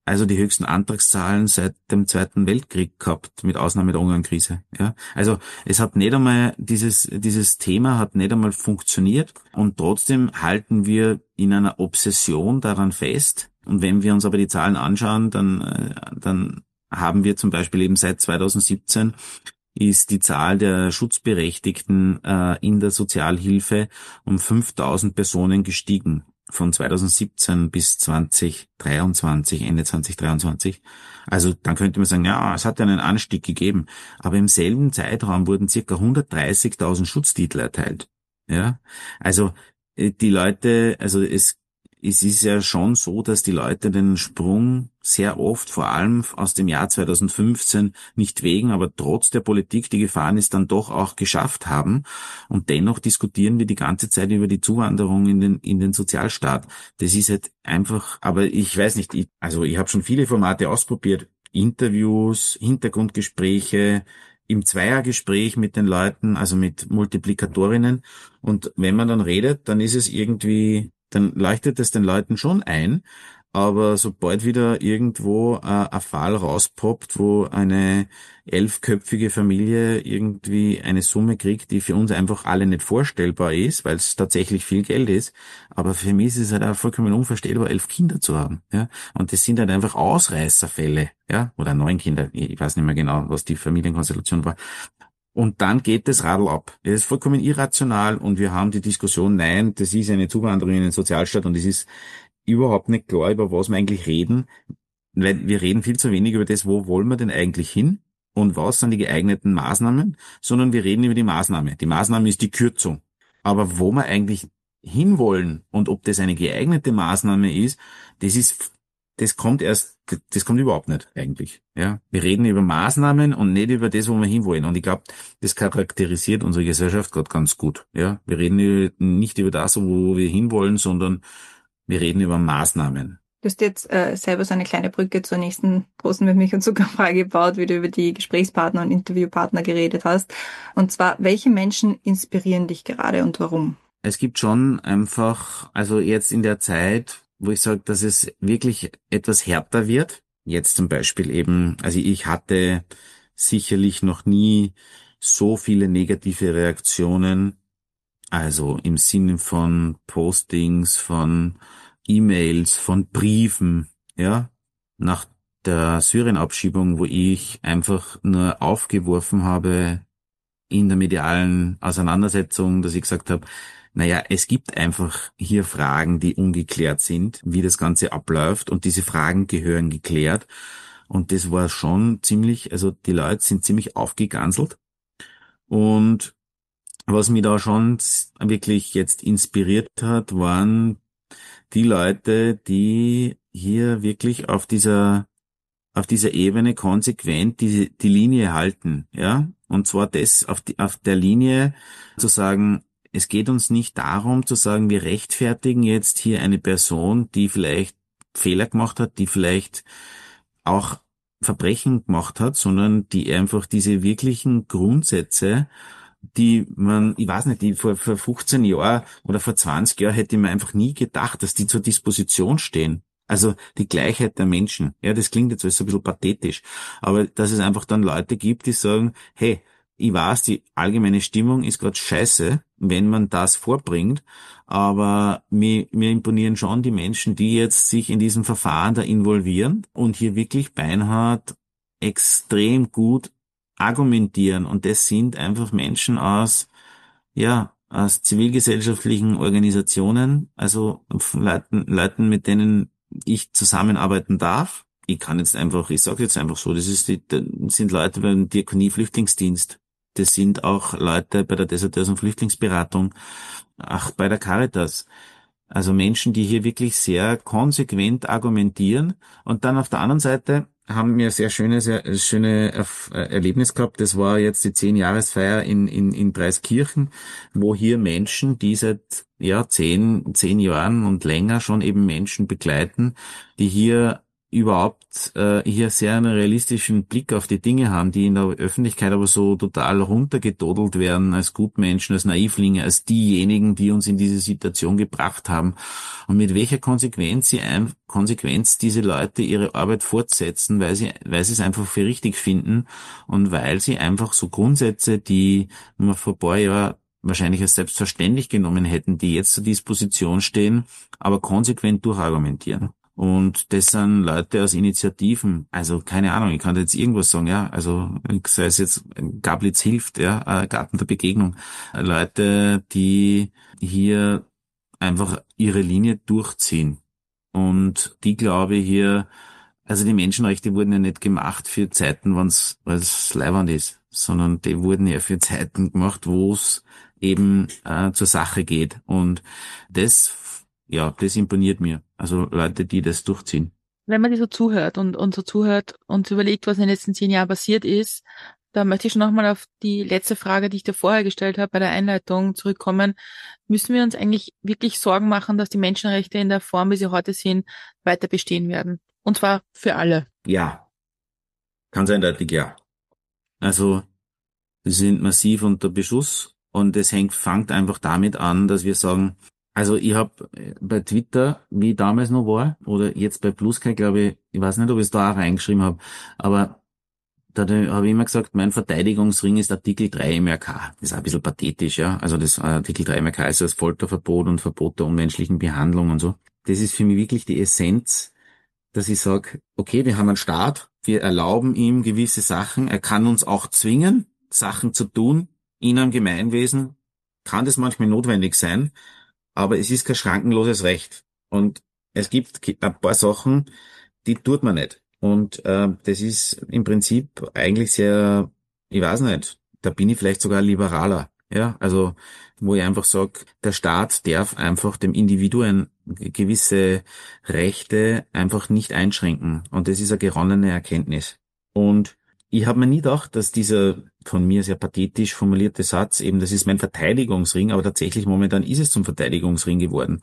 also die höchsten Antragszahlen seit dem Zweiten Weltkrieg gehabt, mit Ausnahme der Ungarn-Krise. Ja, also es hat nicht einmal dieses dieses Thema hat nicht einmal funktioniert und trotzdem halten wir in einer Obsession daran fest. Und wenn wir uns aber die Zahlen anschauen, dann äh, dann haben wir zum Beispiel eben seit zweitausendsiebzehn ist die Zahl der Schutzberechtigten äh, in der Sozialhilfe um fünftausend Personen gestiegen. Von zweitausendsiebzehn bis zweitausenddreiundzwanzig, Ende zweitausenddreiundzwanzig. Also dann könnte man sagen, ja, es hat ja einen Anstieg gegeben. Aber im selben Zeitraum wurden circa hundertdreißigtausend Schutztitel erteilt. Ja, also äh, die Leute, also es es ist ja schon so, dass die Leute den Sprung sehr oft, vor allem aus dem Jahr zweitausendfünfzehn, nicht wegen, aber trotz der Politik, die gefahren ist, dann doch auch geschafft haben. Und dennoch diskutieren wir die ganze Zeit über die Zuwanderung in den in den Sozialstaat. Das ist halt einfach, aber ich weiß nicht, ich, also ich habe schon viele Formate ausprobiert, Interviews, Hintergrundgespräche, im Zweiergespräch mit den Leuten, also mit Multiplikatorinnen. Und wenn man dann redet, dann ist es irgendwie, dann leuchtet es den Leuten schon ein, aber sobald wieder irgendwo äh, ein Fall rauspoppt, wo eine elfköpfige Familie irgendwie eine Summe kriegt, die für uns einfach alle nicht vorstellbar ist, weil es tatsächlich viel Geld ist, aber für mich ist es halt auch vollkommen unvorstellbar, elf Kinder zu haben, ja, und das sind halt einfach Ausreißerfälle, ja, oder neun Kinder, ich weiß nicht mehr genau, was die Familienkonstellation war. Und dann geht das Radl ab. Das ist vollkommen irrational und wir haben die Diskussion, nein, das ist eine Zuwanderung in den Sozialstaat und es ist überhaupt nicht klar, über was wir eigentlich reden, weil wir reden viel zu wenig über das, wo wollen wir denn eigentlich hin und was sind die geeigneten Maßnahmen, sondern wir reden über die Maßnahme. Die Maßnahme ist die Kürzung. Aber wo wir eigentlich hinwollen und ob das eine geeignete Maßnahme ist, das ist das kommt erst, das kommt überhaupt nicht eigentlich. Ja, wir reden über Maßnahmen und nicht über das, wo wir hinwollen. Und ich glaube, das charakterisiert unsere Gesellschaft gerade ganz gut. Ja, wir reden über, nicht über das, wo wir hinwollen, sondern wir reden über Maßnahmen. Du hast jetzt äh, selber so eine kleine Brücke zur nächsten großen mit Milch und Zuckerfrage gebaut, wie du über die Gesprächspartner und Interviewpartner geredet hast. Und zwar, welche Menschen inspirieren dich gerade und warum? Es gibt schon einfach, also jetzt in der Zeit, wo ich sage, dass es wirklich etwas härter wird. Jetzt zum Beispiel eben, also ich hatte sicherlich noch nie so viele negative Reaktionen, also im Sinne von Postings, von E-Mails, von Briefen, ja, nach der Syrien-Abschiebung, wo ich einfach nur aufgeworfen habe in der medialen Auseinandersetzung, dass ich gesagt habe, naja, es gibt einfach hier Fragen, die ungeklärt sind, wie das Ganze abläuft und diese Fragen gehören geklärt. Und das war schon ziemlich, also die Leute sind ziemlich aufgeganselt. Und was mich da schon wirklich jetzt inspiriert hat, waren die Leute, die hier wirklich auf dieser auf dieser Ebene konsequent die, die Linie halten, ja. Und zwar das auf die, auf der Linie zu sagen, es geht uns nicht darum zu sagen, wir rechtfertigen jetzt hier eine Person, die vielleicht Fehler gemacht hat, die vielleicht auch Verbrechen gemacht hat, sondern die einfach diese wirklichen Grundsätze, die man, ich weiß nicht, die vor, vor fünfzehn Jahren oder vor zwanzig Jahren hätte man einfach nie gedacht, dass die zur Disposition stehen. Also die Gleichheit der Menschen. Ja, das klingt jetzt alles so ein bisschen pathetisch. Aber dass es einfach dann Leute gibt, die sagen, hey, ich weiß, die allgemeine Stimmung ist gerade scheiße, wenn man das vorbringt. Aber mir, mir imponieren schon die Menschen, die jetzt sich in diesem Verfahren da involvieren und hier wirklich beinhart extrem gut argumentieren. Und das sind einfach Menschen aus, ja, aus zivilgesellschaftlichen Organisationen, also Leuten, Leuten, mit denen ich zusammenarbeiten darf. Ich kann jetzt einfach, ich sage jetzt einfach so, das ist die, das sind Leute beim Diakonie-Flüchtlingsdienst. Das sind auch Leute bei der Deserteurs- und Flüchtlingsberatung, auch bei der Caritas. Also Menschen, die hier wirklich sehr konsequent argumentieren. Und dann auf der anderen Seite haben wir ein sehr schönes, sehr schöne Erlebnis gehabt. Das war jetzt die Zehn-Jahresfeier in, in, in Preiskirchen, wo hier Menschen, die seit, ja, zehn, zehn Jahren und länger schon eben Menschen begleiten, die hier überhaupt äh, hier sehr einen realistischen Blick auf die Dinge haben, die in der Öffentlichkeit aber so total runtergedodelt werden als Gutmenschen, als Naivlinge, als diejenigen, die uns in diese Situation gebracht haben. Und mit welcher Konsequenz sie ein, Konsequenz diese Leute ihre Arbeit fortsetzen, weil sie, weil sie es einfach für richtig finden und weil sie einfach so Grundsätze, die man vor ein paar Jahren wahrscheinlich als selbstverständlich genommen hätten, die jetzt zur Disposition stehen, aber konsequent durchargumentieren. Und das sind Leute aus Initiativen, also keine Ahnung, ich kann jetzt irgendwas sagen, ja, also sei es jetzt Gablitz hilft, ja, Garten der Begegnung, Leute, die hier einfach ihre Linie durchziehen. Und die glaube ich hier, also die Menschenrechte wurden ja nicht gemacht für Zeiten, wenn's, weil's leiwand ist, sondern die wurden ja für Zeiten gemacht, wo es eben äh, zur Sache geht. Und das ja, das imponiert mir. Also Leute, die das durchziehen. Wenn man dir so zuhört und, und so zuhört und überlegt, was in den letzten zehn Jahren passiert ist, da möchte ich schon nochmal auf die letzte Frage, die ich dir vorher gestellt habe, bei der Einleitung zurückkommen. Müssen wir uns eigentlich wirklich Sorgen machen, dass die Menschenrechte in der Form, wie sie heute sind, weiter bestehen werden? Und zwar für alle. Ja. Ganz eindeutig ja. Also, sie sind massiv unter Beschuss und es hängt, fängt einfach damit an, dass wir sagen, also ich habe bei Twitter, wie ich damals noch war, oder jetzt bei Bluesky, glaube ich, ich weiß nicht, ob ich es da auch reingeschrieben habe, aber da habe ich immer gesagt, mein Verteidigungsring ist Artikel drei M R K. Das ist auch ein bisschen pathetisch, ja. Also das Artikel drei M R K ist das Folterverbot und Verbot der unmenschlichen Behandlung und so. Das ist für mich wirklich die Essenz, dass ich sage, okay, wir haben einen Staat, wir erlauben ihm gewisse Sachen, er kann uns auch zwingen, Sachen zu tun. In einem Gemeinwesen kann das manchmal notwendig sein, aber es ist kein schrankenloses Recht. Und es gibt ein paar Sachen, die tut man nicht. Und äh, das ist im Prinzip eigentlich sehr, ich weiß nicht, da bin ich vielleicht sogar liberaler. Ja, also wo ich einfach sage, der Staat darf einfach dem Individuen gewisse Rechte einfach nicht einschränken. Und das ist eine geronnene Erkenntnis. Und ich habe mir nie gedacht, dass dieser von mir sehr pathetisch formulierte Satz eben, das ist mein Verteidigungsring, aber tatsächlich momentan ist es zum Verteidigungsring geworden.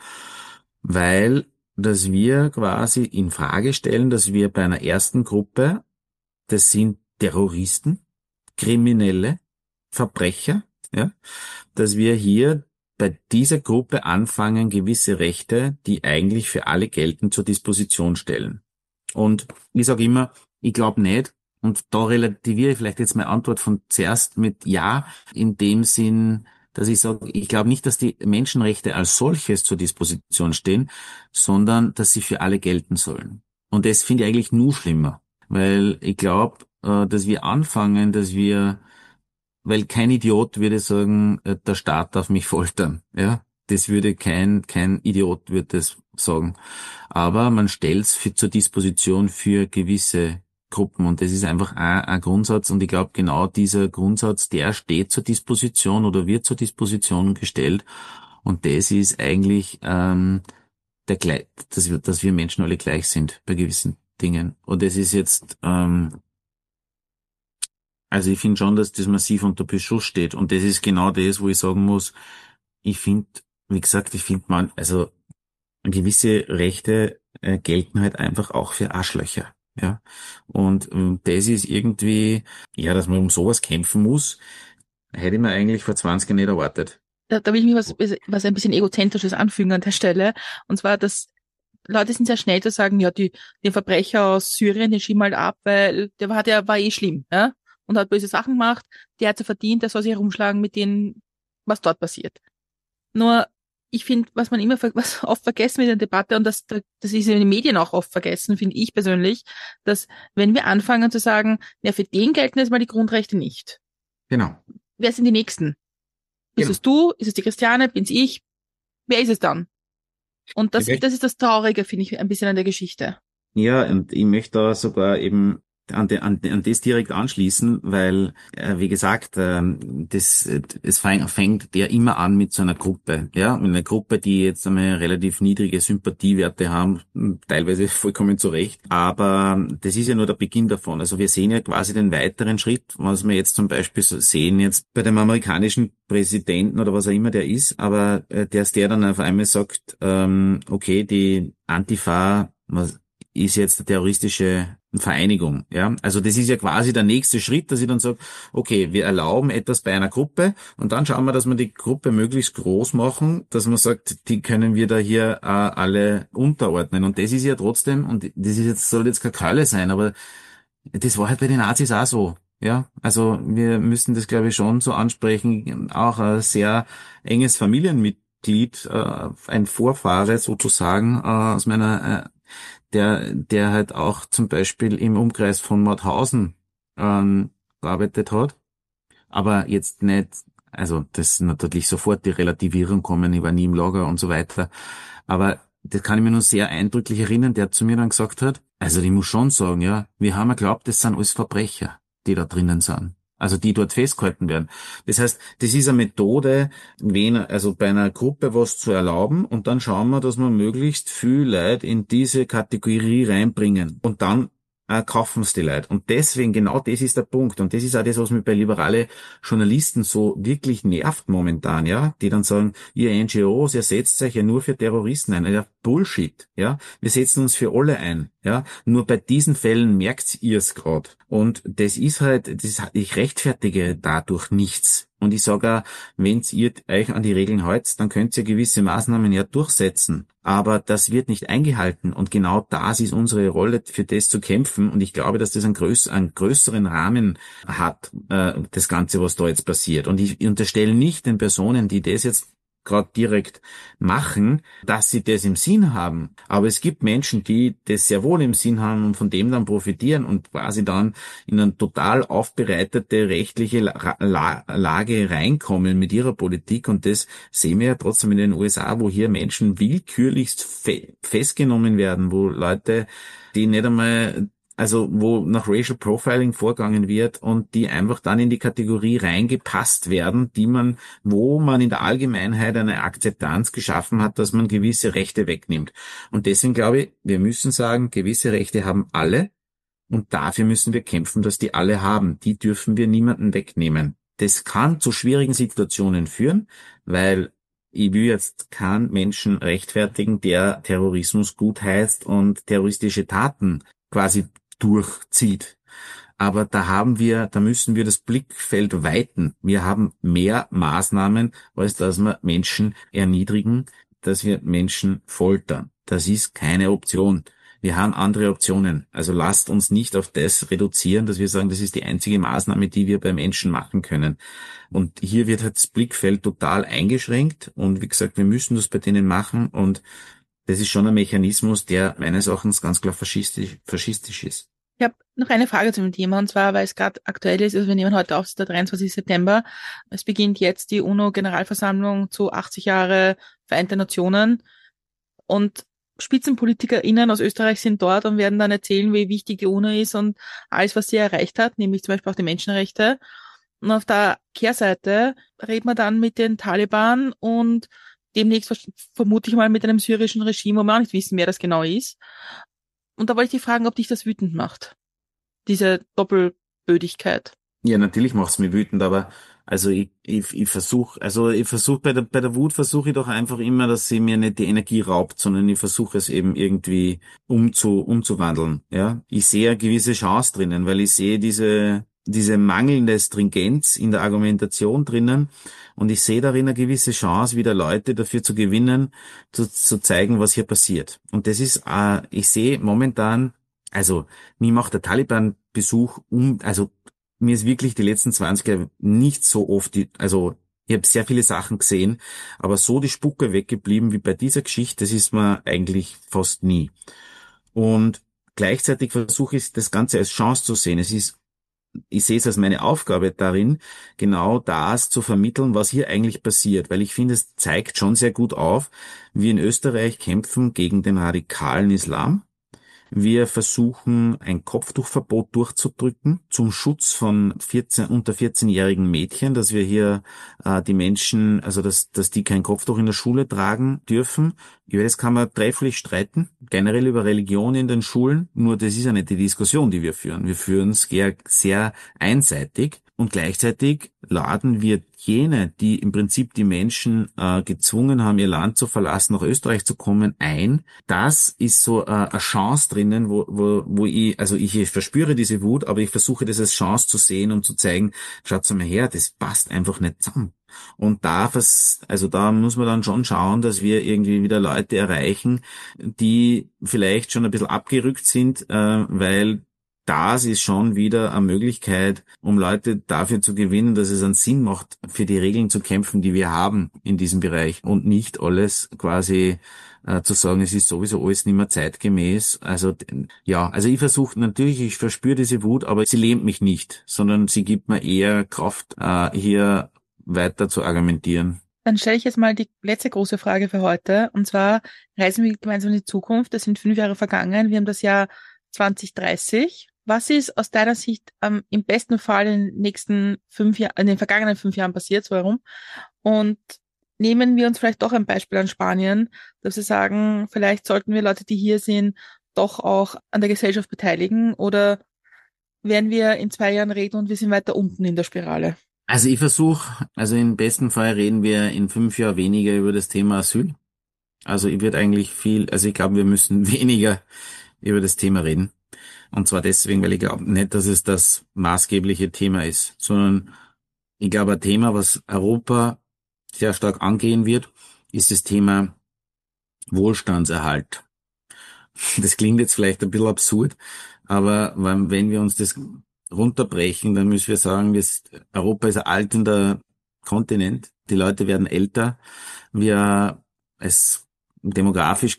Weil, dass wir quasi in Frage stellen, dass wir bei einer ersten Gruppe, das sind Terroristen, Kriminelle, Verbrecher, ja, dass wir hier bei dieser Gruppe anfangen, gewisse Rechte, die eigentlich für alle gelten, zur Disposition stellen. Und ich sage immer, ich glaube nicht, und da relativiere ich vielleicht jetzt meine Antwort von zuerst mit Ja, in dem Sinn, dass ich sage, ich glaube nicht, dass die Menschenrechte als solches zur Disposition stehen, sondern dass sie für alle gelten sollen. Und das finde ich eigentlich nur schlimmer, weil ich glaube, dass wir anfangen, dass wir, weil kein Idiot würde sagen, der Staat darf mich foltern, ja. Das würde kein, kein Idiot würde das sagen. Aber man stellt es zur Disposition für gewisse Gruppen und das ist einfach ein, ein Grundsatz und ich glaube genau dieser Grundsatz, der steht zur Disposition oder wird zur Disposition gestellt und das ist eigentlich ähm, der gleich, dass wir, dass wir Menschen alle gleich sind bei gewissen Dingen und das ist jetzt ähm, also ich finde schon, dass das massiv unter Beschuss steht und das ist genau das, wo ich sagen muss, ich finde, wie gesagt, ich finde man, also gewisse Rechte äh, gelten halt einfach auch für Arschlöcher. Ja, und ähm, das ist irgendwie, ja, dass man um sowas kämpfen muss, hätte ich mir eigentlich vor zwanzig Jahren nicht erwartet. Da, da will ich mir was, was ein bisschen Egozentrisches anfügen an der Stelle. Und zwar, dass Leute sind sehr schnell zu sagen, ja, die, den Verbrecher aus Syrien, den schieben halt ab, weil der hat ja, war eh schlimm, ja, und hat böse Sachen gemacht, der hat ja verdient, der soll sich herumschlagen mit denen, was dort passiert. Nur, ich finde, was man immer, was oft vergessen wird in der Debatte, und das, das ist in den Medien auch oft vergessen, finde ich persönlich, dass wenn wir anfangen zu sagen, ja, für den gelten jetzt mal die Grundrechte nicht. Genau. Wer sind die Nächsten? Bist Genau. es du? Ist es die Christiane? Bin's ich? Wer ist es dann? Und das, Ich das ist das Traurige, finde ich, ein bisschen an der Geschichte. Ja, und ich möchte da sogar eben an, de, an, an das direkt anschließen, weil, äh, wie gesagt, äh, das, es fängt, fängt der immer an mit so einer Gruppe, ja, mit einer Gruppe, die jetzt einmal relativ niedrige Sympathiewerte haben, teilweise vollkommen zu Recht, aber das ist ja nur der Beginn davon. Also wir sehen ja quasi den weiteren Schritt, was wir jetzt zum Beispiel so sehen jetzt bei dem amerikanischen Präsidenten oder was auch immer der ist, aber äh, der ist der dann auf einmal sagt, ähm, okay, die Antifa, was ist jetzt eine terroristische Vereinigung. Ja, also das ist ja quasi der nächste Schritt, dass ich dann sage, okay, wir erlauben etwas bei einer Gruppe und dann schauen wir, dass wir die Gruppe möglichst groß machen, dass man sagt, die können wir da hier äh, alle unterordnen. Und das ist ja trotzdem, und das ist jetzt, soll jetzt keine Keule sein, aber das war halt bei den Nazis auch so. Ja, also wir müssen das, glaube ich, schon so ansprechen. Auch ein sehr enges Familienmitglied, äh, ein Vorfahre sozusagen äh, aus meiner, äh, der, der halt auch zum Beispiel im Umkreis von Mauthausen ähm, gearbeitet hat. Aber jetzt nicht, also das ist natürlich sofort die Relativierung kommen, ich war nie im Lager und so weiter. Aber das kann ich mir nur sehr eindrücklich erinnern, der zu mir dann gesagt hat, also ich muss schon sagen, ja, wir haben ja geglaubt, das sind alles Verbrecher, die da drinnen sind. Also die dort festgehalten werden. Das heißt, das ist eine Methode, wen, also bei einer Gruppe was zu erlauben und dann schauen wir, dass wir möglichst viel Leute in diese Kategorie reinbringen. Und dann äh, kaufen es die Leute. Und deswegen, genau das ist der Punkt. Und das ist auch das, was mich bei liberale Journalisten so wirklich nervt momentan, ja, die dann sagen, ihr N G Os, ihr setzt euch ja nur für Terroristen ein. Ja, Bullshit, ja. Wir setzen uns für alle ein, ja. Nur bei diesen Fällen merkt ihr es gerade. Und das ist halt, das, ich rechtfertige dadurch nichts. Und ich sage auch, wenn ihr euch an die Regeln haltet, dann könnt ihr gewisse Maßnahmen ja durchsetzen. Aber das wird nicht eingehalten. Und genau das ist unsere Rolle, für das zu kämpfen. Und ich glaube, dass das einen, größ einen größeren Rahmen hat, äh, das Ganze, was da jetzt passiert. Und ich unterstelle nicht den Personen, die das jetzt gerade direkt machen, dass sie das im Sinn haben. Aber es gibt Menschen, die das sehr wohl im Sinn haben und von dem dann profitieren und quasi dann in eine total aufbereitete rechtliche La La Lage reinkommen mit ihrer Politik. Und das sehen wir ja trotzdem in den U S A, wo hier Menschen willkürlichst fe festgenommen werden, wo Leute, die nicht einmal, also wo nach Racial Profiling vorgegangen wird und die einfach dann in die Kategorie reingepasst werden, die man, wo man in der Allgemeinheit eine Akzeptanz geschaffen hat, dass man gewisse Rechte wegnimmt. Und deswegen glaube ich, wir müssen sagen, gewisse Rechte haben alle und dafür müssen wir kämpfen, dass die alle haben. Die dürfen wir niemandem wegnehmen. Das kann zu schwierigen Situationen führen, weil ich will jetzt keinen Menschen rechtfertigen, der Terrorismus gutheißt und terroristische Taten quasi durchzieht. Aber da haben wir, da müssen wir das Blickfeld weiten. Wir haben mehr Maßnahmen, als dass wir Menschen erniedrigen, dass wir Menschen foltern. Das ist keine Option. Wir haben andere Optionen. Also lasst uns nicht auf das reduzieren, dass wir sagen, das ist die einzige Maßnahme, die wir bei Menschen machen können. Und hier wird halt das Blickfeld total eingeschränkt. Und wie gesagt, wir müssen das bei denen machen. Und das ist schon ein Mechanismus, der meines Erachtens ganz klar faschistisch, faschistisch ist. Ich habe noch eine Frage zu dem Thema, und zwar, weil es gerade aktuell ist, also wir nehmen heute auf, es ist der dreiundzwanzigster September, es beginnt jetzt die UNO-Generalversammlung zu achtzig Jahre Vereinte Nationen und SpitzenpolitikerInnen aus Österreich sind dort und werden dann erzählen, wie wichtig die UNO ist und alles, was sie erreicht hat, nämlich zum Beispiel auch die Menschenrechte. Und auf der Kehrseite redet man dann mit den Taliban und demnächst vermute ich mal mit einem syrischen Regime, wo wir auch nicht wissen, wer das genau ist. Und da wollte ich dich fragen, ob dich das wütend macht, diese Doppelbödigkeit. Ja, natürlich macht's mich wütend, aber also ich ich, ich versuche, also ich versuche bei der bei der Wut versuche ich doch einfach immer, dass sie mir nicht die Energie raubt, sondern ich versuche es eben irgendwie umzu umzuwandeln. Ja, ich sehe eine gewisse Chance drinnen, weil ich sehe diese diese mangelnde Stringenz in der Argumentation drinnen und ich sehe darin eine gewisse Chance, wieder Leute dafür zu gewinnen, zu, zu zeigen, was hier passiert. Und das ist, äh, ich sehe momentan, also mir macht der Taliban-Besuch um, also mir ist wirklich die letzten zwanzig Jahre nicht so oft, die, also ich habe sehr viele Sachen gesehen, aber so die Spucke weggeblieben wie bei dieser Geschichte, das ist mir eigentlich fast nie. Und gleichzeitig versuche ich das Ganze als Chance zu sehen. Es ist Ich sehe es als meine Aufgabe darin, genau das zu vermitteln, was hier eigentlich passiert, weil ich finde, es zeigt schon sehr gut auf, wir in Österreich kämpfen gegen den radikalen Islam. Wir versuchen, ein Kopftuchverbot durchzudrücken zum Schutz von vierzehn, unter vierzehnjährigen Mädchen, dass wir hier äh, die Menschen, also dass, dass die kein Kopftuch in der Schule tragen dürfen. Über das kann man trefflich streiten, generell über Religion in den Schulen, nur das ist ja nicht die Diskussion, die wir führen. Wir führen es sehr einseitig. Und gleichzeitig laden wir jene, die im Prinzip die Menschen äh, gezwungen haben, ihr Land zu verlassen, nach Österreich zu kommen, ein. Das ist so äh, eine Chance drinnen, wo, wo, wo ich, also ich, ich verspüre diese Wut, aber ich versuche das als Chance zu sehen und zu zeigen, schaut's mal her, das passt einfach nicht zusammen. Und da, vers- also da muss man dann schon schauen, dass wir irgendwie wieder Leute erreichen, die vielleicht schon ein bisschen abgerückt sind, äh, weil das ist schon wieder eine Möglichkeit, um Leute dafür zu gewinnen, dass es einen Sinn macht, für die Regeln zu kämpfen, die wir haben in diesem Bereich und nicht alles quasi äh, zu sagen, es ist sowieso alles nicht mehr zeitgemäß. Also ja, also ich versuche natürlich, ich verspüre diese Wut, aber sie lähmt mich nicht, sondern sie gibt mir eher Kraft, äh, hier weiter zu argumentieren. Dann stelle ich jetzt mal die letzte große Frage für heute. Und zwar reisen wir gemeinsam in die Zukunft. Es sind fünf Jahre vergangen. Wir haben das Jahr zwanzig dreißig. Was ist aus deiner Sicht ähm, im besten Fall in den nächsten fünf Jahren, in den vergangenen fünf Jahren passiert, so herum? Und nehmen wir uns vielleicht doch ein Beispiel an Spanien, dass wir sagen, vielleicht sollten wir Leute, die hier sind, doch auch an der Gesellschaft beteiligen, oder werden wir in zwei Jahren reden und wir sind weiter unten in der Spirale? Also ich versuche, also im besten Fall reden wir in fünf Jahren weniger über das Thema Asyl. Also ich würde eigentlich viel, also ich glaube, wir müssen weniger über das Thema reden. Und zwar deswegen, weil ich glaube nicht, dass es das maßgebliche Thema ist, sondern ich glaube, ein Thema, was Europa sehr stark angehen wird, ist das Thema Wohlstandserhalt. Das klingt jetzt vielleicht ein bisschen absurd, aber wenn wir uns das runterbrechen, dann müssen wir sagen, dass Europa ist ein alternder Kontinent. Die Leute werden älter. Wir, es demografisch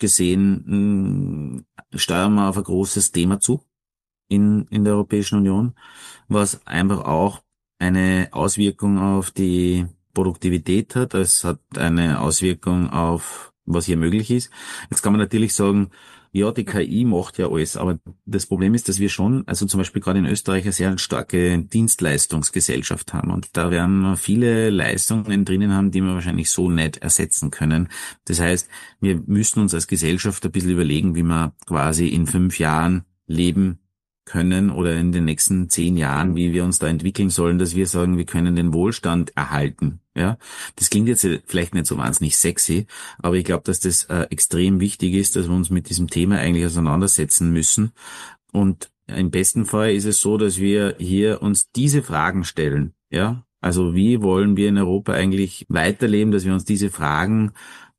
gesehen, mh, steuern wir auf ein großes Thema zu in, in der Europäischen Union, was einfach auch eine Auswirkung auf die Produktivität hat. Es hat eine Auswirkung auf, was hier möglich ist. Jetzt kann man natürlich sagen, ja, die K I macht ja alles, aber das Problem ist, dass wir schon, also zum Beispiel gerade in Österreich, eine sehr starke Dienstleistungsgesellschaft haben und da werden wir viele Leistungen drinnen haben, die wir wahrscheinlich so nicht ersetzen können. Das heißt, wir müssen uns als Gesellschaft ein bisschen überlegen, wie wir quasi in fünf Jahren leben können oder in den nächsten zehn Jahren, wie wir uns da entwickeln sollen, dass wir sagen, wir können den Wohlstand erhalten. Ja, das klingt jetzt vielleicht nicht so wahnsinnig sexy, aber ich glaube, dass das äh, extrem wichtig ist, dass wir uns mit diesem Thema eigentlich auseinandersetzen müssen. Und im besten Fall ist es so, dass wir hier uns diese Fragen stellen. Ja, also wie wollen wir in Europa eigentlich weiterleben, dass wir uns diese Fragen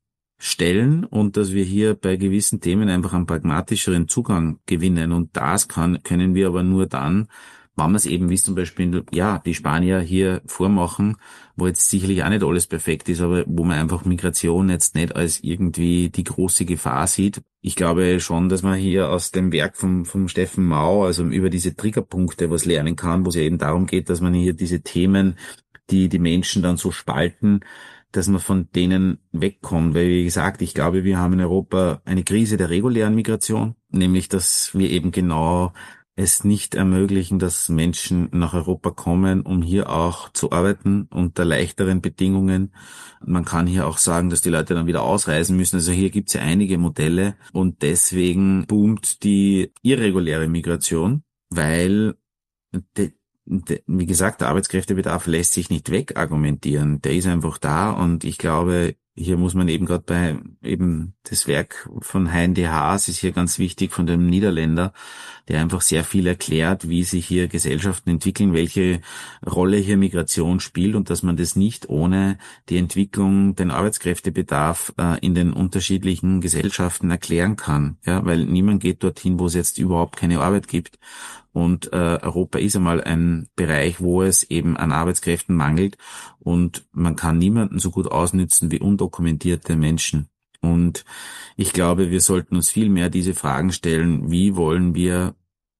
stellen und dass wir hier bei gewissen Themen einfach einen pragmatischeren Zugang gewinnen. Und das kann, können wir aber nur dann, wenn wir es eben, wie zum Beispiel, ja, die Spanier hier vormachen, wo jetzt sicherlich auch nicht alles perfekt ist, aber wo man einfach Migration jetzt nicht als irgendwie die große Gefahr sieht. Ich glaube schon, dass man hier aus dem Werk vom, vom Steffen Mau, also über diese Triggerpunkte was lernen kann, wo es ja eben darum geht, dass man hier diese Themen, die die Menschen dann so spalten, dass man von denen wegkommt. Weil, wie gesagt, ich glaube, wir haben in Europa eine Krise der regulären Migration, nämlich, dass wir eben genau es nicht ermöglichen, dass Menschen nach Europa kommen, um hier auch zu arbeiten unter leichteren Bedingungen. Man kann hier auch sagen, dass die Leute dann wieder ausreisen müssen. Also hier gibt es ja einige Modelle und deswegen boomt die irreguläre Migration, weil de, wie gesagt, der Arbeitskräftebedarf lässt sich nicht wegargumentieren. Der ist einfach da und ich glaube, hier muss man eben gerade bei eben das Werk von Hein de Haas ist hier ganz wichtig, von dem Niederländer, der einfach sehr viel erklärt, wie sich hier Gesellschaften entwickeln, welche Rolle hier Migration spielt und dass man das nicht ohne die Entwicklung, den Arbeitskräftebedarf äh, in den unterschiedlichen Gesellschaften erklären kann. Ja, weil niemand geht dorthin, wo es jetzt überhaupt keine Arbeit gibt. Und äh, Europa ist einmal ein Bereich, wo es eben an Arbeitskräften mangelt und man kann niemanden so gut ausnützen wie undokumentierte Menschen. Und ich glaube, wir sollten uns viel mehr diese Fragen stellen, wie wollen wir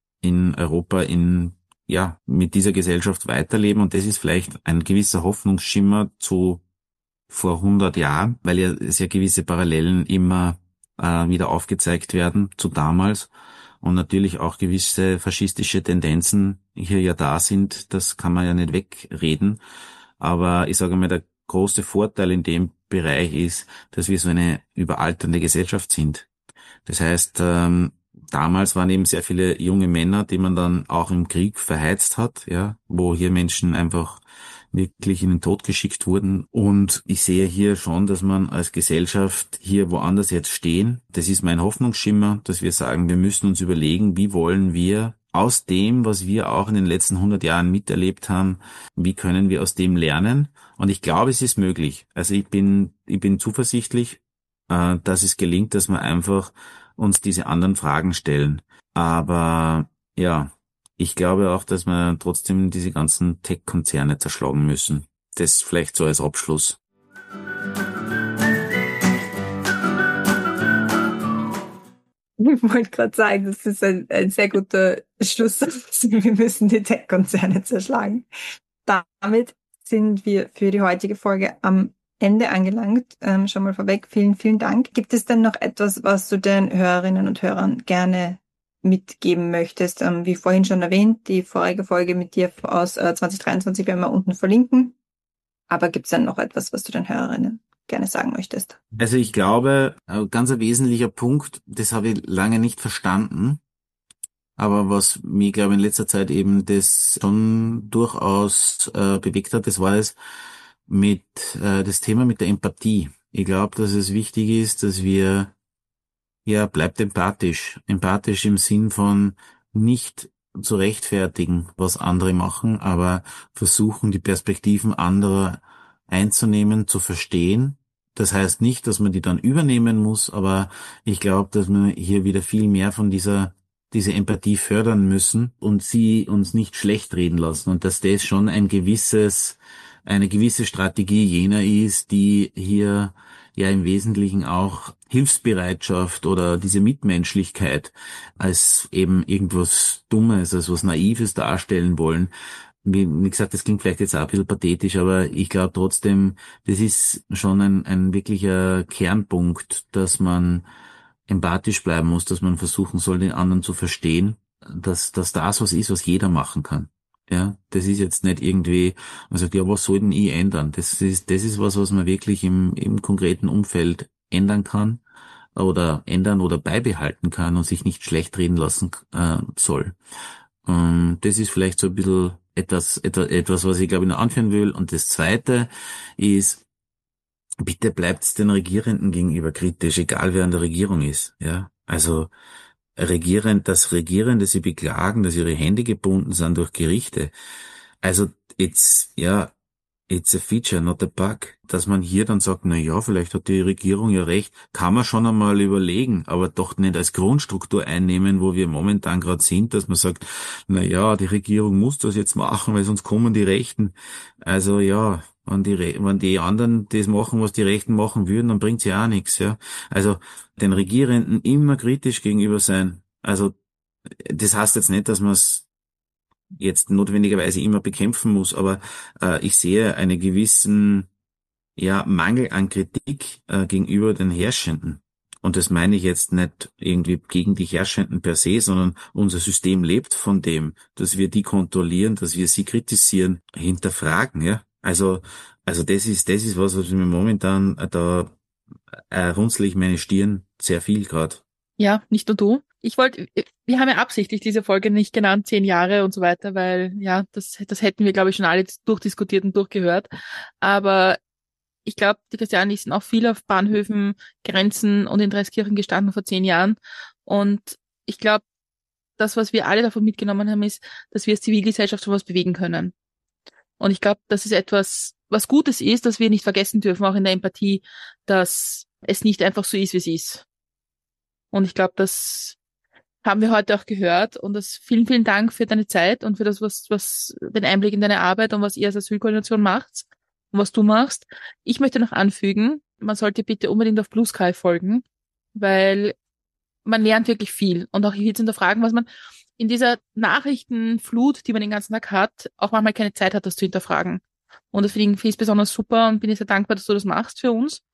in Europa in ja mit dieser Gesellschaft weiterleben? Und das ist vielleicht ein gewisser Hoffnungsschimmer zu vor hundert Jahren, weil ja es ja gewisse Parallelen immer äh, wieder aufgezeigt werden zu damals. Und natürlich auch gewisse faschistische Tendenzen hier ja da sind, das kann man ja nicht wegreden. Aber ich sage mal, der große Vorteil in dem Bereich ist, dass wir so eine überalternde Gesellschaft sind. Das heißt, damals waren eben sehr viele junge Männer, die man dann auch im Krieg verheizt hat, ja, wo hier Menschen einfach wirklich in den Tod geschickt wurden. Und ich sehe hier schon, dass man als Gesellschaft hier woanders jetzt stehen. Das ist mein Hoffnungsschimmer, dass wir sagen, wir müssen uns überlegen, wie wollen wir aus dem, was wir auch in den letzten hundert Jahren miterlebt haben, wie können wir aus dem lernen? Und ich glaube, es ist möglich. Also ich bin, ich bin zuversichtlich, äh, dass es gelingt, dass wir einfach uns diese anderen Fragen stellen. Aber ja, ich glaube auch, dass wir trotzdem diese ganzen Tech-Konzerne zerschlagen müssen. Das vielleicht so als Abschluss. Ich wollte gerade sagen, das ist ein, ein sehr guter Schlusssatz. Wir müssen die Tech-Konzerne zerschlagen. Damit sind wir für die heutige Folge am Ende angelangt. Ähm, schon mal vorweg, vielen, vielen Dank. Gibt es denn noch etwas, was du den Hörerinnen und Hörern gerne mitgeben möchtest? Ähm, wie vorhin schon erwähnt, die vorige Folge mit dir aus äh, zwanzig dreiundzwanzig werden wir unten verlinken. Aber gibt es denn noch etwas, was du den Hörerinnen gerne sagen möchtest? Also ich glaube, ein ganz ein wesentlicher Punkt, das habe ich lange nicht verstanden, aber was mich, glaube ich, in letzter Zeit eben das schon durchaus äh, bewegt hat, das war es mit äh, das Thema mit der Empathie. Ich glaube, dass es wichtig ist, dass wir, ja, bleibt empathisch. Empathisch im Sinn von nicht zu rechtfertigen, was andere machen, aber versuchen, die Perspektiven anderer einzunehmen, zu verstehen. Das heißt nicht, dass man die dann übernehmen muss, aber ich glaube, dass wir hier wieder viel mehr von dieser diese Empathie fördern müssen und sie uns nicht schlecht reden lassen und dass das schon ein gewisses, eine gewisse Strategie jener ist, die hier ja im Wesentlichen auch Hilfsbereitschaft oder diese Mitmenschlichkeit als eben irgendwas Dummes, als was Naives darstellen wollen. Wie, wie gesagt, das klingt vielleicht jetzt auch ein bisschen pathetisch, aber ich glaube trotzdem, das ist schon ein, ein wirklicher Kernpunkt, dass man empathisch bleiben muss, dass man versuchen soll, den anderen zu verstehen, dass, dass das was ist, was jeder machen kann. Ja, das ist jetzt nicht irgendwie, man sagt, ja, was soll denn ich ändern? Das ist, das ist was, was man wirklich im, im konkreten Umfeld ändern kann oder ändern oder beibehalten kann und sich nicht schlecht reden lassen äh, soll. Und das ist vielleicht so ein bisschen etwas, etwas, etwas, was ich glaube ich noch anführen will. Und das Zweite ist, bitte bleibt den Regierenden gegenüber kritisch, egal wer an der Regierung ist. Ja, also Regierend, dass Regierende sie beklagen, dass ihre Hände gebunden sind durch Gerichte. Also it's, ja, it's a feature, not a bug. Dass man hier dann sagt, na ja, vielleicht hat die Regierung ja recht, kann man schon einmal überlegen, aber doch nicht als Grundstruktur einnehmen, wo wir momentan gerade sind, dass man sagt, na ja, die Regierung muss das jetzt machen, weil sonst kommen die Rechten. Also ja, wenn die, Re- wenn die anderen das machen, was die Rechten machen würden, dann bringt's ja auch nichts, ja. Also den Regierenden immer kritisch gegenüber sein. Also das heißt jetzt nicht, dass man es jetzt notwendigerweise immer bekämpfen muss, aber äh, ich sehe einen gewissen ja Mangel an Kritik äh, gegenüber den Herrschenden. Und das meine ich jetzt nicht irgendwie gegen die Herrschenden per se, sondern unser System lebt von dem, dass wir die kontrollieren, dass wir sie kritisieren, hinterfragen, ja. Also, also das ist, das ist was, was mir momentan äh, da äh, runzle ich meine Stirn sehr viel gerade. Ja, nicht nur du. Ich wollte, wir haben ja absichtlich diese Folge nicht genannt, zehn Jahre und so weiter, weil ja, das, das hätten wir, glaube ich, schon alle durchdiskutiert und durchgehört. Aber ich glaube, die Christiani sind auch viel auf Bahnhöfen, Grenzen und in Dreiskirchen gestanden vor zehn Jahren. Und ich glaube, das, was wir alle davon mitgenommen haben, ist, dass wir als Zivilgesellschaft sowas bewegen können. Und ich glaube, das ist etwas, was Gutes ist, dass wir nicht vergessen dürfen, auch in der Empathie, dass es nicht einfach so ist, wie es ist. Und ich glaube, das haben wir heute auch gehört. Und das vielen, vielen Dank für deine Zeit und für das, was, was, den Einblick in deine Arbeit und was ihr als Asylkoordination macht und was du machst. Ich möchte noch anfügen, man sollte bitte unbedingt auf Blue Sky folgen, weil man lernt wirklich viel. Und auch hier zu hinterfragen, was man in dieser Nachrichtenflut, die man den ganzen Tag hat, auch manchmal keine Zeit hat, das zu hinterfragen. Und das finde ich besonders super und bin ich sehr dankbar, dass du das machst für uns,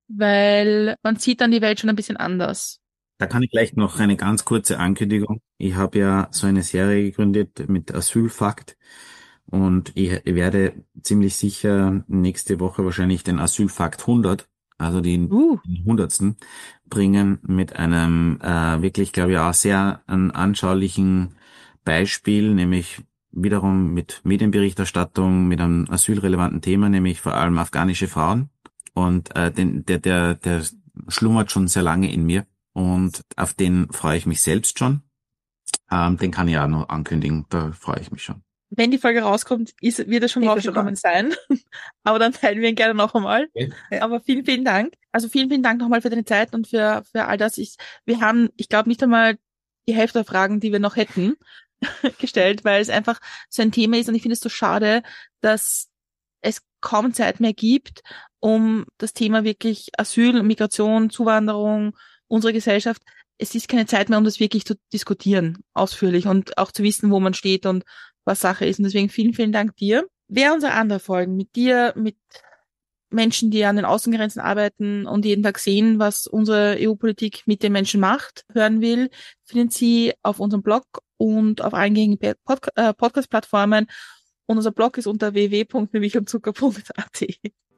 weil man sieht dann die Welt schon ein bisschen anders. Da kann ich gleich noch eine ganz kurze Ankündigung. Ich habe ja so eine Serie gegründet mit Asylfakt und ich werde ziemlich sicher nächste Woche wahrscheinlich den Asylfakt hundert also die Uh. Hundertsten, bringen mit einem äh, wirklich, glaube ich, auch sehr einen anschaulichen Beispiel, nämlich wiederum mit Medienberichterstattung, mit einem asylrelevanten Thema, nämlich vor allem afghanische Frauen. Und äh, den, der, der, der schlummert schon sehr lange in mir und auf den freue ich mich selbst schon. Ähm, den kann ich auch noch ankündigen, da freue ich mich schon. Wenn die Folge rauskommt, ist, wird es schon rausgekommen sein. Aber dann teilen wir ihn gerne noch einmal. Okay. Ja. Aber vielen, vielen Dank. Also vielen, vielen Dank nochmal für deine Zeit und für, für all das. Ich, wir haben, ich glaube, nicht einmal die Hälfte der Fragen, die wir noch hätten, gestellt, weil es einfach so ein Thema ist und ich finde es so schade, dass es kaum Zeit mehr gibt, um das Thema wirklich Asyl, Migration, Zuwanderung, unsere Gesellschaft. Es ist keine Zeit mehr, um das wirklich zu diskutieren, ausführlich und auch zu wissen, wo man steht und was Sache ist. Und deswegen vielen, vielen Dank dir. Wer unsere anderen Folgen mit dir, mit Menschen, die an den Außengrenzen arbeiten und jeden Tag sehen, was unsere E U-Politik mit den Menschen macht, hören will, finden Sie auf unserem Blog und auf allen gängigen Pod- äh, Podcast-Plattformen. Und unser Blog ist unter w w w punkt milchundzucker punkt a t.